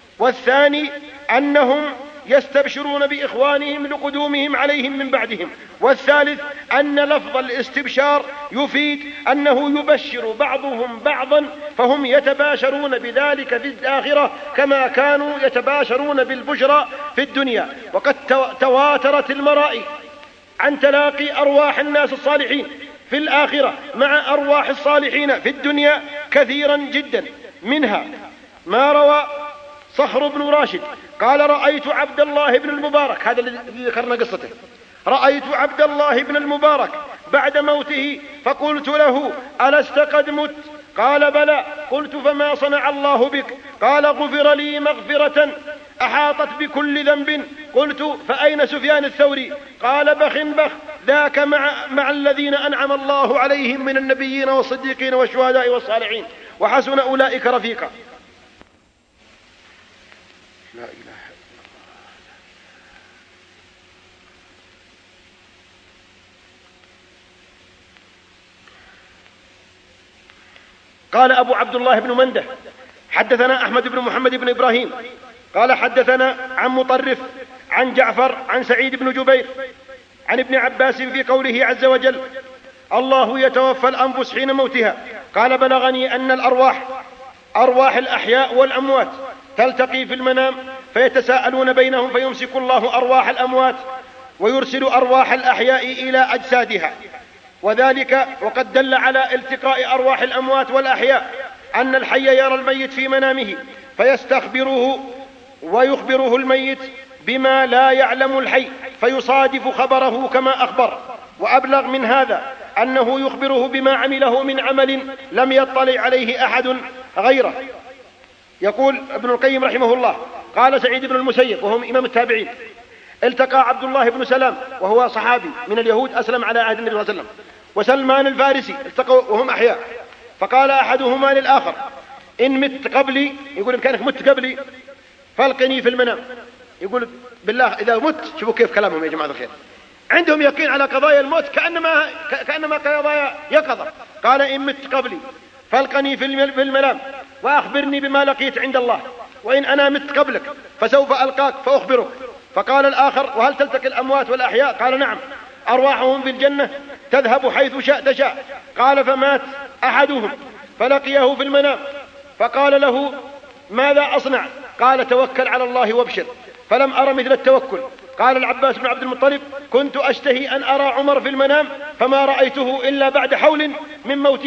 والثاني أنهم يستبشرون بإخوانهم لقدومهم عليهم من بعدهم، والثالث أن لفظ الاستبشار يفيد أنه يبشر بعضهم بعضا، فهم يتباشرون بذلك في الآخرة كما كانوا يتباشرون بالبشرى في الدنيا. وقد تواترت المرائي عن تلاقي أرواح الناس الصالحين في الآخرة مع أرواح الصالحين في الدنيا كثيرا جدا. منها ما روى صخر بن راشد قال: رأيت عبد الله بن المبارك، هذا الذي ذكرنا قصته، رأيت عبد الله بن المبارك بعد موته فقلت له: ألست قد مت؟ قال: بلى. قلت: فما صنع الله بك؟ قال: غفر لي مغفرة أحاطت بكل ذنب. قلت: فأين سفيان الثوري؟ قال: بخ بخ، ذاك مع الذين أنعم الله عليهم من النبيين والصديقين والشهداء والصالحين وحسن أولئك رفيقا. لا إله إلا الله. قال أبو عبد الله بن منده: حدثنا أحمد بن محمد بن إبراهيم قال حدثنا عن مطرف عن جعفر عن سعيد بن جبير عن ابن عباس في قوله عز وجل: الله يتوفى الأنفس حين موتها. قال: بلغني أن الأرواح، أرواح الأحياء والأموات، تلتقي في المنام فيتساءلون بينهم، فيمسك الله أرواح الأموات ويرسل أرواح الأحياء إلى أجسادها. وذلك وقد دل على التقاء أرواح الأموات والأحياء أن الحي يرى الميت في منامه فيستخبره ويخبره الميت بما لا يعلم الحي فيصادف خبره كما أخبر. وأبلغ من هذا أنه يخبره بما عمله من عمل لم يطلع عليه أحد غيره. يقول ابن القيم رحمه الله: قال سعيد بن المسيب وهم إمام التابعين: التقى عبد الله بن سلام وهو صحابي من اليهود أسلم على عهد النبي صلى الله عليه وسلم، وسلمان الفارسي، التقوا وهم أحياء، فقال أحدهما للآخر: إن مت قبلي، يقول إن كانك مت قبلي فالقني في المنام. يقول بالله إذا مت، شوفوا كيف كلامهم يا جماعة الخير، عندهم يقين على قضايا الموت كأنما قضايا يقظة. قال: إن مت قبلي فالقني في المنام وأخبرني بما لقيت عند الله، وإن أنا مت قبلك فسوف ألقاك فأخبرك. فقال الآخر: وهل تلتقي الأموات والأحياء؟ قال: نعم، أرواحهم في الجنة تذهب حيث تشاء. قال: فمات أحدهم فلقيه في المنام فقال له: ماذا أصنع؟ قال: توكل على الله وابشر. فلم أرى مثل التوكل. قال العباس بن عبد المطلب: كنت أشتهي أن أرى عمر في المنام فما رأيته إلا بعد حول من موته.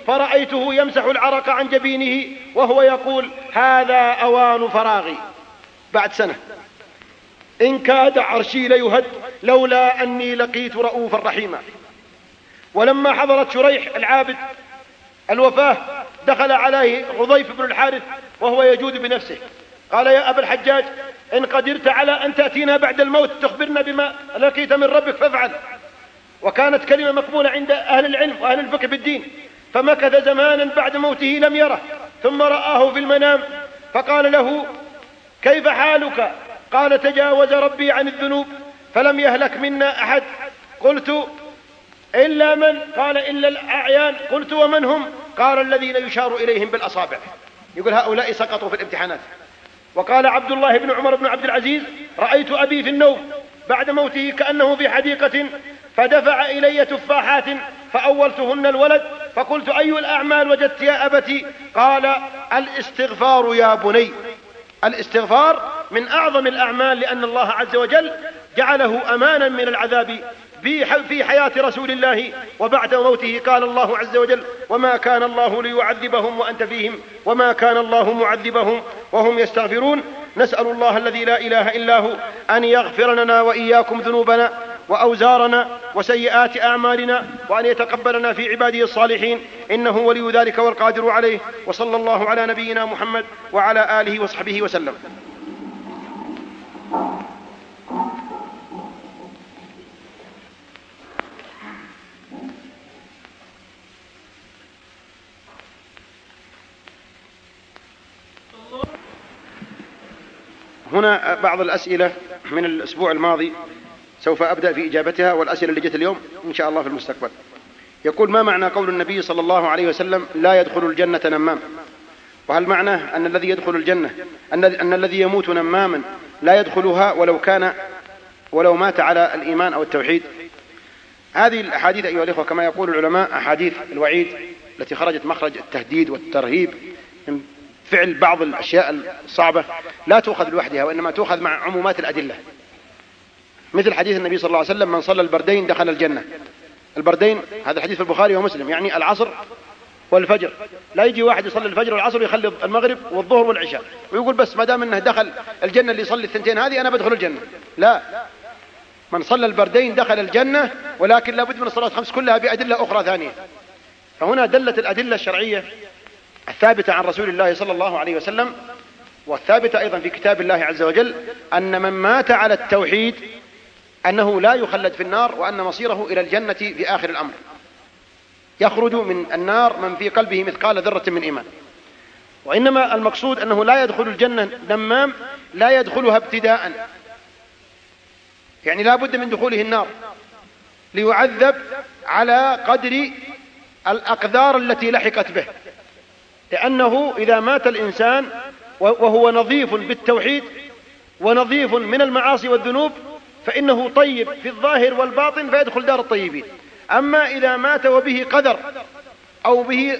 فرأيته يمسح العرق عن جبينه وهو يقول: هذا أوان فراغي. بعد سنة: إن كاد عرشي ليهد لولا أني لقيت رؤوفا رحيما. ولما حضرت شريح العابد الوفاة دخل عليه غضيف بن الحارث وهو يجود بنفسه، قال: يا أبا الحجاج، إن قدرت على أن تأتينا بعد الموت تخبرنا بما لقيت من ربك فافعل. وكانت كلمة مقبولة عند أهل العلم وأهل الفقه بالدين. فمكث زمانا بعد موته لم يره، ثم رآه في المنام فقال له: كيف حالك؟ قال: تجاوز ربي عن الذنوب فلم يهلك منا أحد. قلت: إلا من؟ قال: إلا الأعيان. قلت: ومن هم؟ قال: الذين يشار إليهم بالأصابع. يقول هؤلاء سقطوا في الامتحانات. وقال عبد الله بن عمر بن عبد العزيز: رأيت أبي في النوم بعد موته كأنه في حديقة، فدفع إلي تفاحات فأولتهن الولد، فقلت: أي الأعمال وجدت يا أبتي؟ قال: الاستغفار يا بني. الاستغفار من أعظم الأعمال، لأن الله عز وجل جعله أمانا من العذاب في حياة رسول الله وبعد موته. قال الله عز وجل: وما كان الله ليعذبهم وأنت فيهم وما كان الله معذبهم وهم يستغفرون. نسأل الله الذي لا إله إلا هو أن يغفر لنا وإياكم ذنوبنا وأوزارنا وسيئات أعمالنا، وأن يتقبلنا في عباده الصالحين، إنه ولي ذلك والقادر عليه. وصلى الله على نبينا محمد وعلى آله وصحبه وسلم. هنا بعض الأسئلة من الأسبوع الماضي سوف أبدأ في إجابتها، والأسئلة اللي جت اليوم إن شاء الله في المستقبل. يقول: ما معنى قول النبي صلى الله عليه وسلم: لا يدخل الجنة نمام؟ وهل معناه أن الذي يدخل الجنة أن الذي يموت نماما لا يدخلها ولو مات على الإيمان أو التوحيد؟ هذه الأحاديث أيها الإخوة كما يقول العلماء أحاديث الوعيد التي خرجت مخرج التهديد والترهيب من فعل بعض الأشياء الصعبة، لا تؤخذ لوحدها، وإنما تؤخذ مع عمومات الأدلة. مثل حديث النبي صلى الله عليه وسلم: من صلى البردين دخل الجنة. البردين هذا الحديث في البخاري ومسلم، يعني العصر والفجر. لا يجي واحد يصلي الفجر والعصر ويخلي المغرب والظهر والعشاء ويقول بس ما دام انه دخل الجنة اللي يصلي الثنتين هذه أنا بدخل الجنة. لا، من صلى البردين دخل الجنة، ولكن لابد من الصلاة الخمس كلها بأدلة أخرى ثانية. فهنا دلت الأدلة الشرعية الثابتة عن رسول الله صلى الله عليه وسلم، والثابتة أيضا في كتاب الله عز وجل، أن من مات على التوحيد أنه لا يخلد في النار، وأن مصيره إلى الجنة في آخر الأمر. يخرج من النار من في قلبه مثقال ذرة من إيمان. وإنما المقصود أنه لا يدخل الجنة نمام، لا يدخلها ابتداء، يعني لا بد من دخوله النار ليعذب على قدر الأقدار التي لحقت به. لأنه إذا مات الإنسان وهو نظيف بالتوحيد ونظيف من المعاصي والذنوب فإنه طيب في الظاهر والباطن فيدخل دار الطيبين. أما إذا مات وبه قدر أو به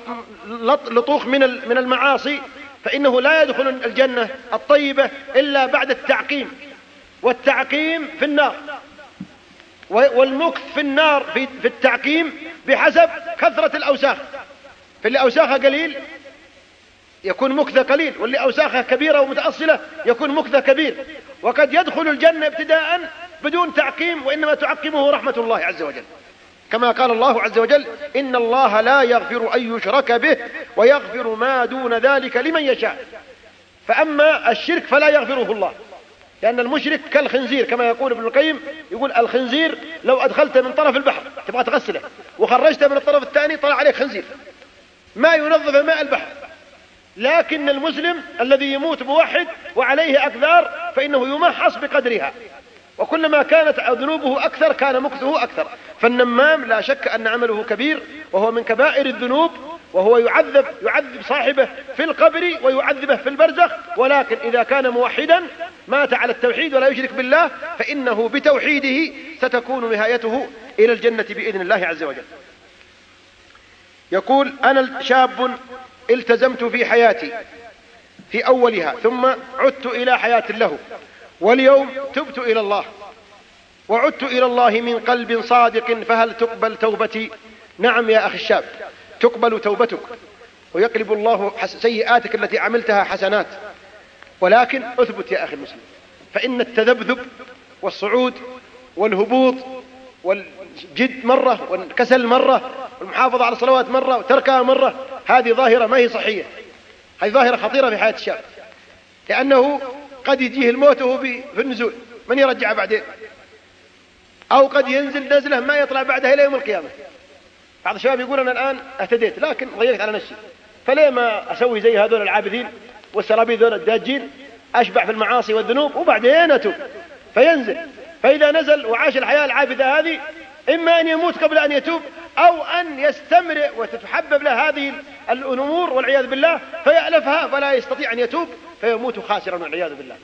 لطوخ من المعاصي فإنه لا يدخل الجنة الطيبة إلا بعد التعقيم، والتعقيم في النار، والمكث في النار في التعقيم بحسب كثرة الأوساخ. فاللي أوساخها قليل يكون مكثه قليل، واللي أوساخها كبيرة ومتأصلة يكون مكثه كبير. وقد يدخل الجنة ابتداء بدون تعقيم، وإنما تعقمه رحمة الله عز وجل، كما قال الله عز وجل: إن الله لا يغفر أن يشرك به ويغفر ما دون ذلك لمن يشاء. فأما الشرك فلا يغفره الله، لأن المشرك كالخنزير كما يقول ابن القيم، يقول الخنزير لو أدخلت من طرف البحر تبغى تغسله وخرجت من الطرف الثاني طلع عليك خنزير، ما ينظف ماء البحر. لكن المسلم الذي يموت موحد وعليه أكثار فإنه يمحص بقدرها، وكلما كانت ذنوبه أكثر كان مكثه أكثر. فالنمام لا شك أن عمله كبير وهو من كبائر الذنوب، وهو يعذب صاحبه في القبر ويعذبه في البرزخ. ولكن إذا كان موحدا مات على التوحيد ولا يشرك بالله فإنه بتوحيده ستكون نهايته إلى الجنة بإذن الله عز وجل. يقول: أنا شاب التزمت في حياتي في أولها ثم عدت إلى حياة له، واليوم تبت إلى الله وعدت إلى الله من قلب صادق، فهل تقبل توبتي؟ نعم يا أخي الشاب، تقبل توبتك ويقلب الله سيئاتك التي عملتها حسنات. ولكن اثبت يا أخي المسلم، فإن التذبذب والصعود والهبوط والجد مرة والكسل مرة والمحافظة على الصلوات مرة وتركها مرة، هذه ظاهرة ما هي صحية، هذه ظاهرة خطيرة في حياة الشاب، لأنه قد يجيه الموت وهو في النزول، من يرجع بعدين؟ أو قد ينزل نزله ما يطلع بعدها إلى يوم القيامة. بعض الشباب يقول أنا الآن اهتديت لكن ضيقت على نفسي، فليه ما أسوي زي هذول العابثين والسرابيل ذول الداجين، أشبع في المعاصي والذنوب وبعدين أتوب فينزل. فإذا نزل وعاش الحياة العابثة هذه، إما أن يموت قبل أن يتوب أو أن يستمر وتتحبب له هذه الأمور والعياذ بالله فيألفها فلا يستطيع أن يتوب فيموت خاسرا والعياذ بالله.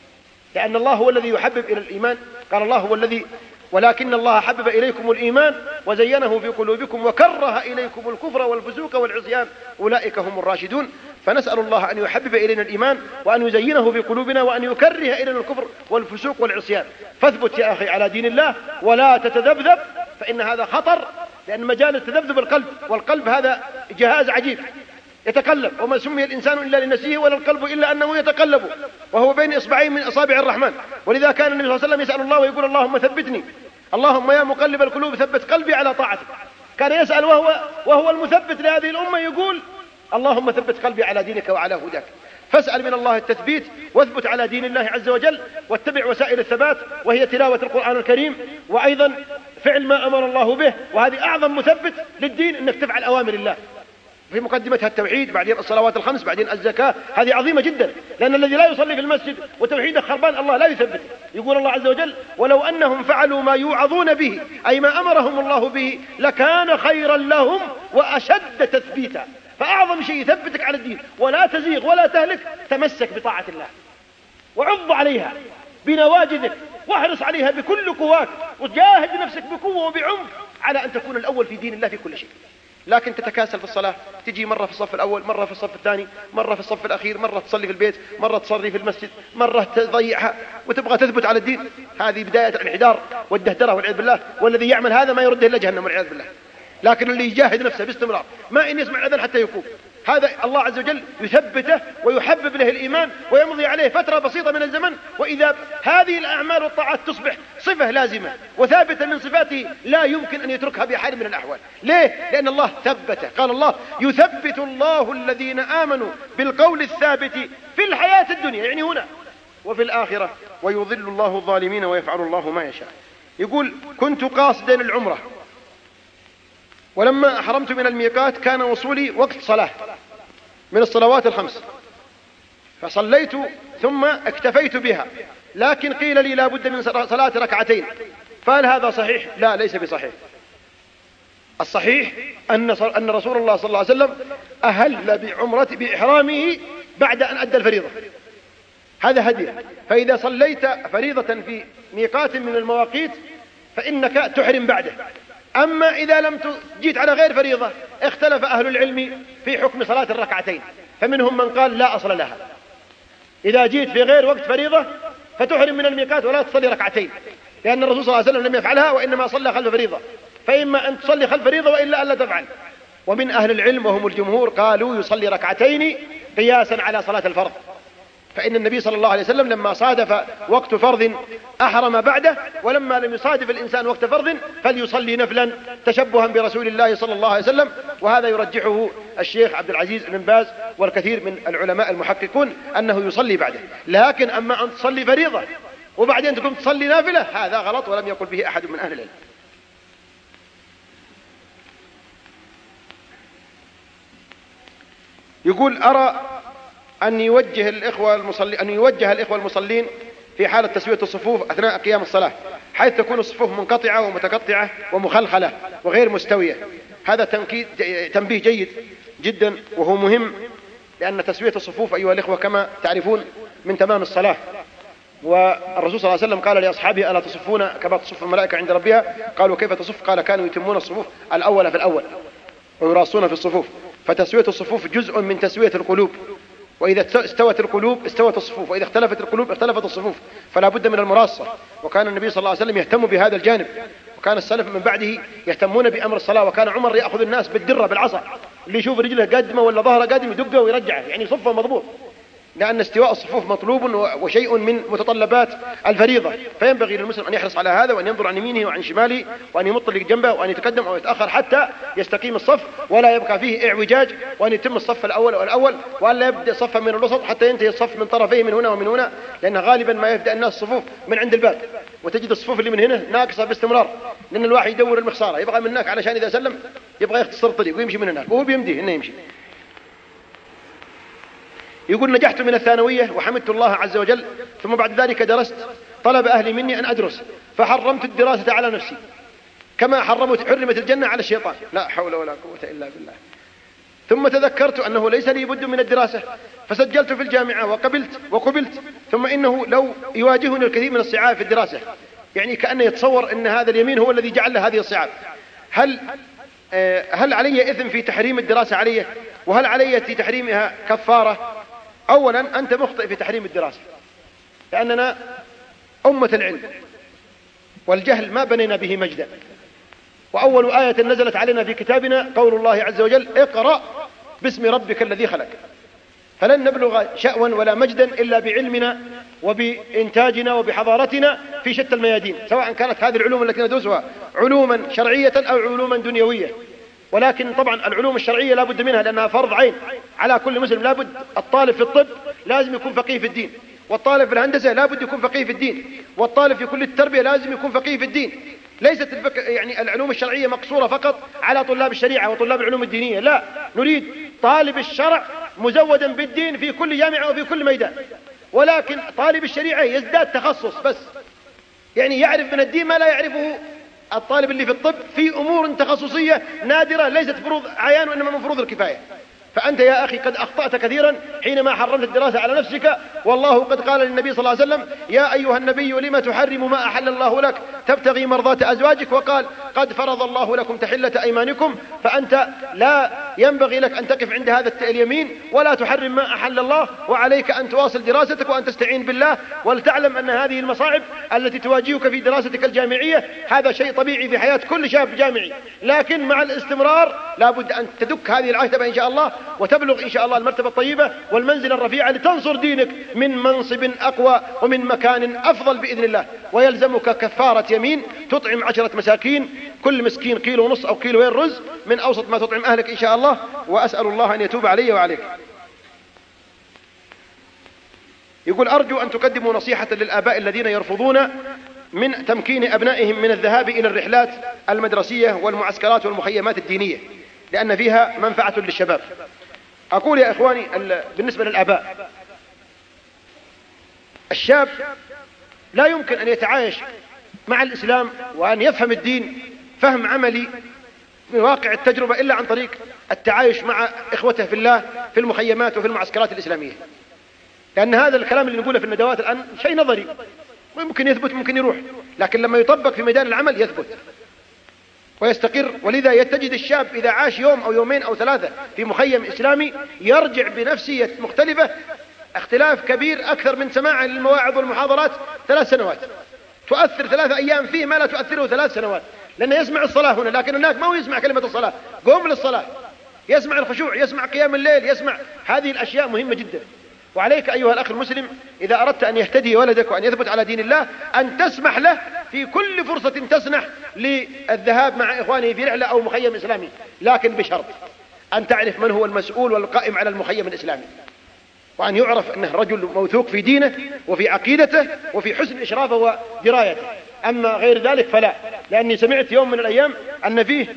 لأن الله هو الذي يحبب إلى الإيمان، قال الله هو الذي ولكن الله حبب إليكم الإيمان وزينه في قلوبكم وكره إليكم الكفر والفسوق والعصيان أولئك هم الراشدون. فنسأل الله أن يحبب إلينا الإيمان وأن يزينه في قلوبنا وأن يكره إلينا الكفر والفسوق والعصيان. فاثبت يا أخي على دين الله ولا تتذبذب، فإن هذا خطر، لأن مجال التذبذب القلب، والقلب هذا جهاز عجيب يتقلب، وما سمي الإنسان إلا لنفسه ولا القلب إلا أنه يتقلب وهو بين إصبعين من أصابع الرحمن. ولذا كان النبي صلى الله عليه وسلم يسأل الله ويقول اللهم ثبتني، اللهم يا مقلب القلوب ثبت قلبي على طاعتك. كان يسأل وهو المثبت لهذه الأمة يقول اللهم ثبت قلبي على دينك وعلى هداك. فاسأل من الله التثبيت واثبت على دين الله عز وجل واتبع وسائل الثبات، وهي تلاوة القرآن الكريم، وأيضا فعل ما أمر الله به، وهذه أعظم مثبت للدين أنك تفعل أوامر الله، في مقدمتها التوحيد، بعدين الصلوات الخمس، بعدين الزكاة. هذه عظيمة جدا، لأن الذي لا يصلي في المسجد وتوحيده خربان الله لا يثبت. يقول الله عز وجل ولو أنهم فعلوا ما يوعظون به أي ما أمرهم الله به لكان خيرا لهم وأشد تثبيتا. فأعظم شيء يثبتك على الدين ولا تزيغ ولا تهلك، تمسك بطاعة الله وعض عليها بنواجذك واحرص عليها بكل قواك، وجاهد نفسك بقوة وبعمق على أن تكون الأول في دين الله في كل شيء. لكن تتكاسل في الصلاة، تجي مرة في الصف الأول، مرة في الصف الثاني، مرة في الصف الأخير، مرة تصلي في البيت، مرة تصلي في المسجد، مرة تضيعها وتبغى تثبت على الدين. هذه بداية الانحدار والدهدرة والعياذ بالله، والذي يعمل هذا ما يرده إلا جهنم والعياذ بالله. لكن اللي يجاهد نفسه باستمرار ما إن يسمع الأذان حتى يقوم، هذا الله عز وجل يثبته ويحبب له الإيمان ويمضي عليه فترة بسيطة من الزمن، وإذا هذه الأعمال والطاعات تصبح صفة لازمة وثابتة من صفاته لا يمكن أن يتركها بحال من الأحوال. ليه؟ لأن الله ثبته. قال الله يثبت الله الذين آمنوا بالقول الثابت في الحياة الدنيا، يعني هنا وفي الآخرة، ويضل الله الظالمين ويفعل الله ما يشاء. يقول كنت قاصدا العمرة، ولما أحرمت من الميقات كان وصولي وقت صلاة من الصلوات الخمس، فصليت ثم اكتفيت بها، لكن قيل لي لا بد من صلاة ركعتين، فهل هذا صحيح؟ لا، ليس بصحيح. الصحيح أن رسول الله صلى الله عليه وسلم أهل بإحرامه بعد أن أدى الفريضة، هذا هدي. فإذا صليت فريضة في ميقات من المواقيت فإنك تحرم بعده. أما إذا لم جيت على غير فريضة اختلف أهل العلم في حكم صلاة الركعتين، فمنهم من قال لا أصل لها، إذا جيت في غير وقت فريضة فتحرم من الميقات ولا تصلي ركعتين، لأن الرسول صلى الله عليه وسلم لم يفعلها وإنما صلى خلف فريضة، فإما أن تصلي خلف فريضة وإلا ألا تفعل. ومن أهل العلم وهم الجمهور قالوا يصلي ركعتين قياسا على صلاة الفرض، فإن النبي صلى الله عليه وسلم لما صادف وقت فرض أحرم بعده، ولما لم يصادف الإنسان وقت فرض فليصلي نفلا تشبها برسول الله صلى الله عليه وسلم. وهذا يرجحه الشيخ عبد العزيز بن باز والكثير من العلماء المحققون أنه يصلي بعده. لكن أما أن تصلي فريضة وبعدين تقوم تصلي نافلة هذا غلط ولم يقل به أحد من أهل العلم. يقول أرى أن يوجه الإخوة المصلين في حالة تسوية الصفوف أثناء قيام الصلاة، حيث تكون الصفوف منقطعة ومتقطعة ومخلخلة وغير مستوية. هذا تنبيه جيد جدا وهو مهم، لأن تسوية الصفوف أيها الإخوة كما تعرفون من تمام الصلاة. والرسول صلى الله عليه وسلم قال لأصحابه ألا تصفون كما تصف الملائكة عند ربها؟ قالوا كيف تصف؟ قال كانوا يتمون الصفوف الأول في الأول ويراصون في الصفوف. فتسوية الصفوف جزء من تسوية القلوب، وإذا استوت القلوب استوت الصفوف، وإذا اختلفت القلوب اختلفت الصفوف، فلا بد من المراصة. وكان النبي صلى الله عليه وسلم يهتم بهذا الجانب، وكان السلف من بعده يهتمون بأمر الصلاة. وكان عمر يأخذ الناس بالدرة بالعصا اللي يشوف رجله قادمة ولا ظهره قادم يدقه ويرجعه، يعني صفه مضبوط، لأن استواء الصفوف مطلوب وشيء من متطلبات الفريضة، فينبغي للمسلم أن يحرص على هذا، وأن ينظر عن يمينه وعن شماله، وأن يمط اللي جنبه، وأن يتقدم أو يتأخر حتى يستقيم الصف ولا يبقى فيه اعوجاج، وأن يتم الصف الأول وأن لا يبدأ صفا من الوسط حتى ينتهي الصف من طرفيه من هنا ومن هنا، لأن غالبا ما يبدأ الناس الصفوف من عند الباب، وتجد الصفوف اللي من هنا ناقصة باستمرار، لأن الواحد يدور المخسارة، يبغى من هناك علشان إذا سلم يبغى يختصر الطريق ويمشي من هناك، وهو بيمديه إنه يمشي. يقول نجحت من الثانوية وحمدت الله عز وجل، ثم بعد ذلك درست، طلب أهلي مني أن أدرس فحرمت الدراسة على نفسي كما حرمت الجنة على الشيطان، لا حول ولا قوة إلا بالله. ثم تذكرت أنه ليس لي بد من الدراسة فسجلت في الجامعة وقبلت، ثم إنه لو يواجهني الكثير من الصعاب في الدراسة، يعني كأنه يتصور أن هذا اليمين هو الذي جعل له هذه الصعاب. هل علي إثم في تحريم الدراسة علي؟ وهل علي في تحريمها كفارة؟ أولا أنت مخطئ في تحريم الدراسة، لأننا أمة العلم، والجهل ما بنينا به مجدا، وأول آية نزلت علينا في كتابنا قول الله عز وجل اقرأ باسم ربك الذي خلق، فلن نبلغ شأوا ولا مجدا إلا بعلمنا وبإنتاجنا وبحضارتنا في شتى الميادين، سواء كانت هذه العلوم التي ندرسها علوما شرعية أو علوما دنيوية. ولكن طبعا العلوم الشرعية لا بد منها لأنها فرض عين على كل مسلم، لا بد الطالب في الطب لازم يكون فقيه في الدين، والطالب في الهندسة لا بد يكون فقيه في الدين، والطالب في كل التربية لازم يكون فقيه في الدين. ليست يعني العلوم الشرعية مقصورة فقط على طلاب الشريعة وطلاب العلوم الدينية، لا، نريد طالب الشرع مزودا بالدين في كل جامعة وفي كل ميدان. ولكن طالب الشريعة يزداد تخصص بس، يعني يعرف من الدين ما لا يعرفه الطالب اللي في الطب في أمور تخصصية نادرة ليست فروض عيان وإنما من فروض الكفاية. فأنت يا أخي قد أخطأت كثيرا حينما حرمت الدراسة على نفسك، والله قد قال للنبي صلى الله عليه وسلم يا أيها النبي لما تحرم ما أحل الله لك تبتغي مرضات أزواجك، وقال قد فرض الله لكم تحلة أيمانكم، فأنت لا ينبغي لك أن تقف عند هذا اليمين ولا تحرم ما أحل الله، وعليك أن تواصل دراستك وأن تستعين بالله، ولتعلم أن هذه المصاعب التي تواجهك في دراستك الجامعية هذا شيء طبيعي في حياة كل شاب جامعي، لكن مع الاستمرار لابد أن تدك هذه العتبة إن شاء الله وتبلغ إن شاء الله المرتبة الطيبة والمنزل الرفيع لتنصر دينك من منصب أقوى ومن مكان أفضل بإذن الله. ويلزمك كفارة يمين تطعم 10 مساكين، كل مسكين 1.5 كيلو أو 2 كيلو رز من أوسط ما تطعم أهلك إن شاء الله، وأسأل الله أن يتوب علي وعليك. يقول أرجو أن تقدموا نصيحة للآباء الذين يرفضون من تمكين أبنائهم من الذهاب إلى الرحلات المدرسية والمعسكرات والمخيمات الدينية لأن فيها منفعة للشباب. أقول يا إخواني بالنسبة للآباء، الشاب لا يمكن أن يتعايش مع الإسلام وأن يفهم الدين فهم عملي من واقع التجربة إلا عن طريق التعايش مع إخوته في الله في المخيمات وفي المعسكرات الإسلامية، لأن هذا الكلام اللي نقوله في الندوات الآن شيء نظري ممكن يثبت ممكن يروح، لكن لما يطبق في ميدان العمل يثبت ويستقر. ولذا تجد الشاب إذا عاش يوم أو يومين أو 3 في مخيم إسلامي يرجع بنفسية مختلفة، اختلاف كبير أكثر من سماع للمواعظ والمحاضرات 3 سنوات، تؤثر 3 أيام فيه ما لا تؤثره 3 سنوات، لأنه يسمع الصلاة هنا لكن هناك ما هو يسمع كلمة الصلاة، قوم للصلاة، يسمع الخشوع، يسمع قيام الليل، يسمع هذه الأشياء مهمة جدا. وعليك أيها الأخ المسلم إذا أردت أن يهتدي ولدك وأن يثبت على دين الله أن تسمح له في كل فرصة تسنح للذهاب مع إخوانه في رحلة أو مخيم إسلامي، لكن بشرط أن تعرف من هو المسؤول والقائم على المخيم الإسلامي، وأن يعرف أنه رجل موثوق في دينه وفي عقيدته وفي حسن إشرافه ودرايته. أما غير ذلك فلا، لأني سمعت يوم من الأيام أن فيه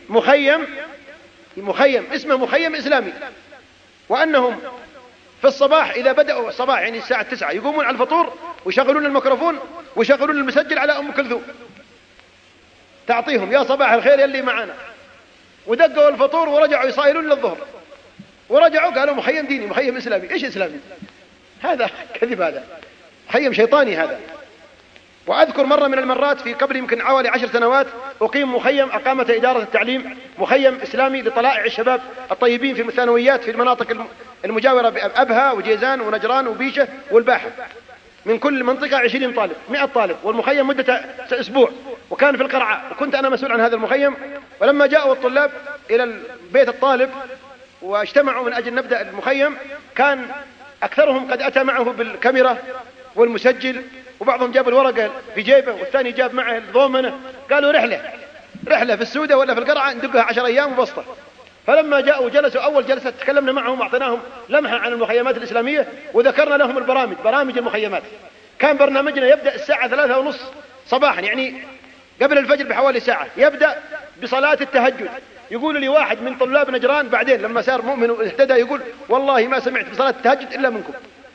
مخيم اسمه مخيم إسلامي، وأنهم في الصباح إذا بدأوا الصباح يعني الساعة 9 يقومون على الفطور ويشغلون الميكروفون ويشغلون المسجل على أم كلثوم تعطيهم يا صباح الخير يلي معنا، ودقوا الفطور ورجعوا يصايلون للظهر، ورجعوا قالوا مخيم ديني مخيم إسلامي. إيش إسلامي؟ هذا كذب، هذا مخيم شيطاني هذا. وأذكر مرة من المرات في قبل يمكن حوالي 10 سنوات أقيم مخيم أقامته إدارة التعليم، مخيم إسلامي لطلائع الشباب الطيبين في الثانويات في المناطق المجاورة بأبها وجيزان ونجران وبيشة والباحة، من كل منطقة 20 طالب 100 طالب، والمخيم مدة أسبوع، وكان في القرعة، وكنت أنا مسؤول عن هذا المخيم. ولما جاءوا الطلاب إلى بيت الطالب واجتمعوا من أجل نبدأ المخيم، كان أكثرهم قد أتى معه بالكاميرا والمسجل، وبعضهم جاب الورقة في جيبه والثاني جاب معه الضومنة. قالوا رحلة في السودة ولا في القرعة ندقها 10 أيام وبسطة. فلما جاءوا جلسوا أول جلسة تكلمنا معهم وأعطيناهم لمحة عن المخيمات الإسلامية وذكرنا لهم برامج المخيمات. كان برنامجنا يبدأ الساعة 3:30 صباحا، يعني قبل الفجر بحوالي ساعة، يبدأ بصلاة التهجد. يقول لي واحد من طلاب نجران بعدين لما صار مؤمن واهتدى، يقول والله ما سمعت بصلاة التهجد إلا منكم.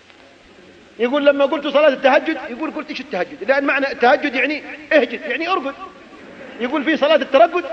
يقول لما قلت صلاة التهجد، يقول قلت إيش التهجد؟ لأن معنى التهجد يعني اهجد، يعني أرقد. يقول في صلاة الترقد،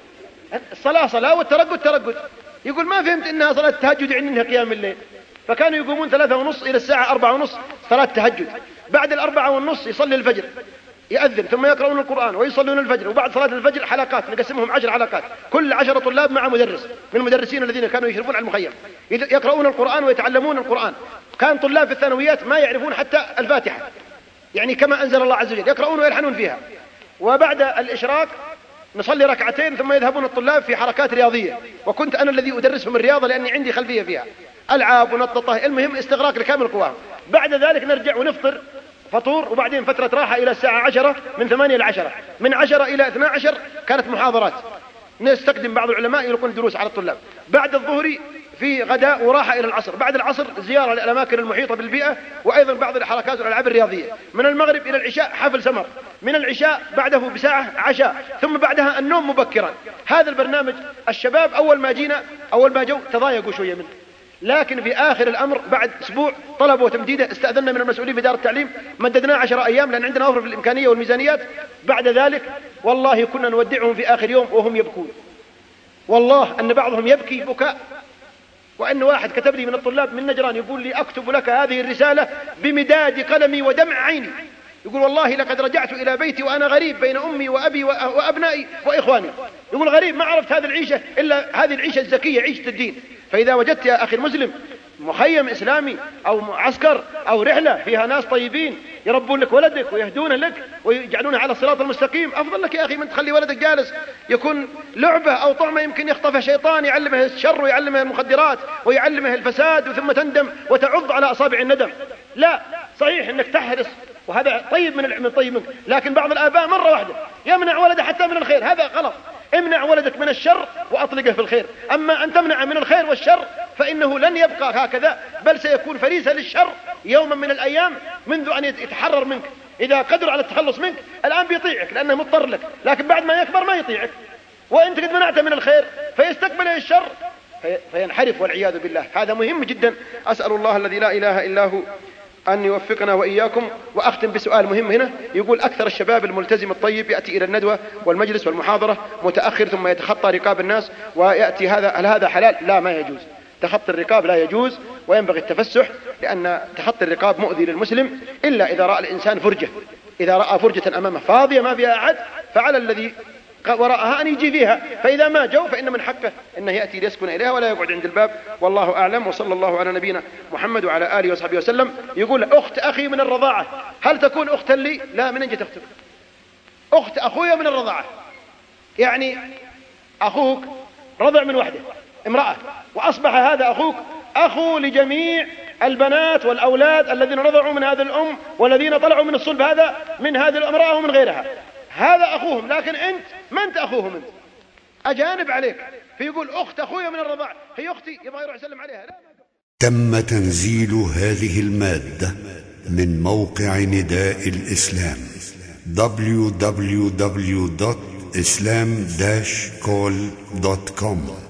الصلاة صلاة والترقد ترقد. يقول ما فهمت إنها صلاة التهجد يعني إنها قيام الليل. فكانوا يقومون 3:30 إلى الساعة 4:30 صلاة تهجد. بعد 4:30 يصلي الفجر، يأذن، ثم يقرؤون القرآن ويصلون الفجر. وبعد صلاة الفجر حلقات نقسمهم 10 حلقات، كل 10 طلاب مع مدرس من المدرسين الذين كانوا يشرفون على المخيم، يقرؤون القرآن ويتعلمون القرآن. كان طلاب في الثانويات ما يعرفون حتى الفاتحة، يعني كما أنزل الله عز وجل، يقرؤون ويلحنون فيها. وبعد الإشراق نصلي ركعتين ثم يذهبون الطلاب في حركات رياضية، وكنت أنا الذي أدرسهم الرياضة لأني عندي خلفية فيها، ألعاب ونططة، المهم استغراق لكامل قواهم. بعد ذلك نرجع ونفطر فطور، وبعدين فترة راحة إلى الساعة 10، من 8 إلى 10، من 10 إلى 12 كانت محاضرات، نستخدم بعض العلماء يلقون دروس على الطلاب. بعد الظهر في غداء وراحة إلى العصر. بعد العصر زيارة للأماكن المحيطة بالبيئة، وأيضا بعض الحركات والألعاب الرياضية. من المغرب إلى العشاء حفل سمر، من العشاء بعده بساعة عشاء، ثم بعدها النوم مبكرا. هذا البرنامج الشباب أول ما جو تضايقوا شوية منه، لكن في آخر الأمر بعد أسبوع طلبوا تمديده، استأذنا من المسؤولين في دار التعليم، مددناه 10 أيام لأن عندنا وفر في الإمكانية والميزانيات. بعد ذلك والله كنا نودعهم في آخر يوم وهم يبكون، والله أن بعضهم يبكي بكاء. وأن واحد كتب لي من الطلاب من نجران يقول لي أكتب لك هذه الرسالة بمداد قلمي ودمع عيني، يقول والله لقد رجعت إلى بيتي وأنا غريب بين أمي وأبي وأبنائي وإخواني. يقول غريب، ما عرفت هذه العيشة إلا هذه العيشة الزكية، عيشة الدين. فإذا وجدت يا أخي المسلم مخيم إسلامي أو معسكر أو رحلة فيها ناس طيبين يربون لك ولدك ويهدون لك ويجعلونه على الصراط المستقيم، أفضل لك يا أخي من تخلي ولدك جالس يكون لعبة أو طعمة يمكن يخطفه شيطان يعلمه الشر ويعلمه المخدرات ويعلمه الفساد، وثم تندم وتعض على أصابع الندم. لا، صحيح أنك تحرص وهذا طيب من طيب منك، لكن بعض الآباء مرة واحدة يمنع ولده حتى من الخير، هذا غلط. امنع ولدك من الشر وأطلقه في الخير. أما أن تمنع من الخير والشر فإنه لن يبقى هكذا، بل سيكون فريسة للشر يوما من الأيام منذ أن يتحرر منك. إذا قدر على التخلص منك الآن بيطيعك لأنه مضطر لك، لكن بعد ما يكبر ما يطيعك، وأنت قد منعته من الخير فيستقبله الشر فينحرف والعياذ بالله. هذا مهم جدا. أسأل الله الذي لا إله إلا هو أن يوفقنا وإياكم. وأختم بسؤال مهم هنا، يقول أكثر الشباب الملتزم الطيب يأتي إلى الندوة والمجلس والمحاضرة متأخر ثم يتخطى رقاب الناس ويأتي هل هذا حلال؟ لا، ما يجوز. تخطي الرقاب لا يجوز، وينبغي التفسح، لأن تخطي الرقاب مؤذي للمسلم إلا إذا رأى الإنسان فرجة. إذا رأى فرجة أمامه فاضية ما فيها أحد فعلى الذي وراءها أن يجي فيها، فإذا ما جو فإن من حقه أنه يأتي ليسكن إليها ولا يقعد عند الباب، والله أعلم. وصلى الله على نبينا محمد وعلى آله وصحبه وسلم. يقول أخت أخي من الرضاعة هل تكون أختا لي؟ لا، من أين جت أختك؟ أخت أخويا من الرضاعة، يعني أخوك رضع من وحده امرأة، وأصبح هذا أخوك أخو لجميع البنات والأولاد الذين رضعوا من هذا الأم والذين طلعوا من الصلب هذا من هذه الامرأة ومن غيرها، هذا أخوهم. لكن أنت ما أنت أخوهم، أنت أجانب عليك. فيقول أخت أخويا من الرضاع، هي أختي، يبغى يروح يسلم عليها. لا. تم تنزيل هذه المادة من موقع نداء الإسلام www.islam-call.com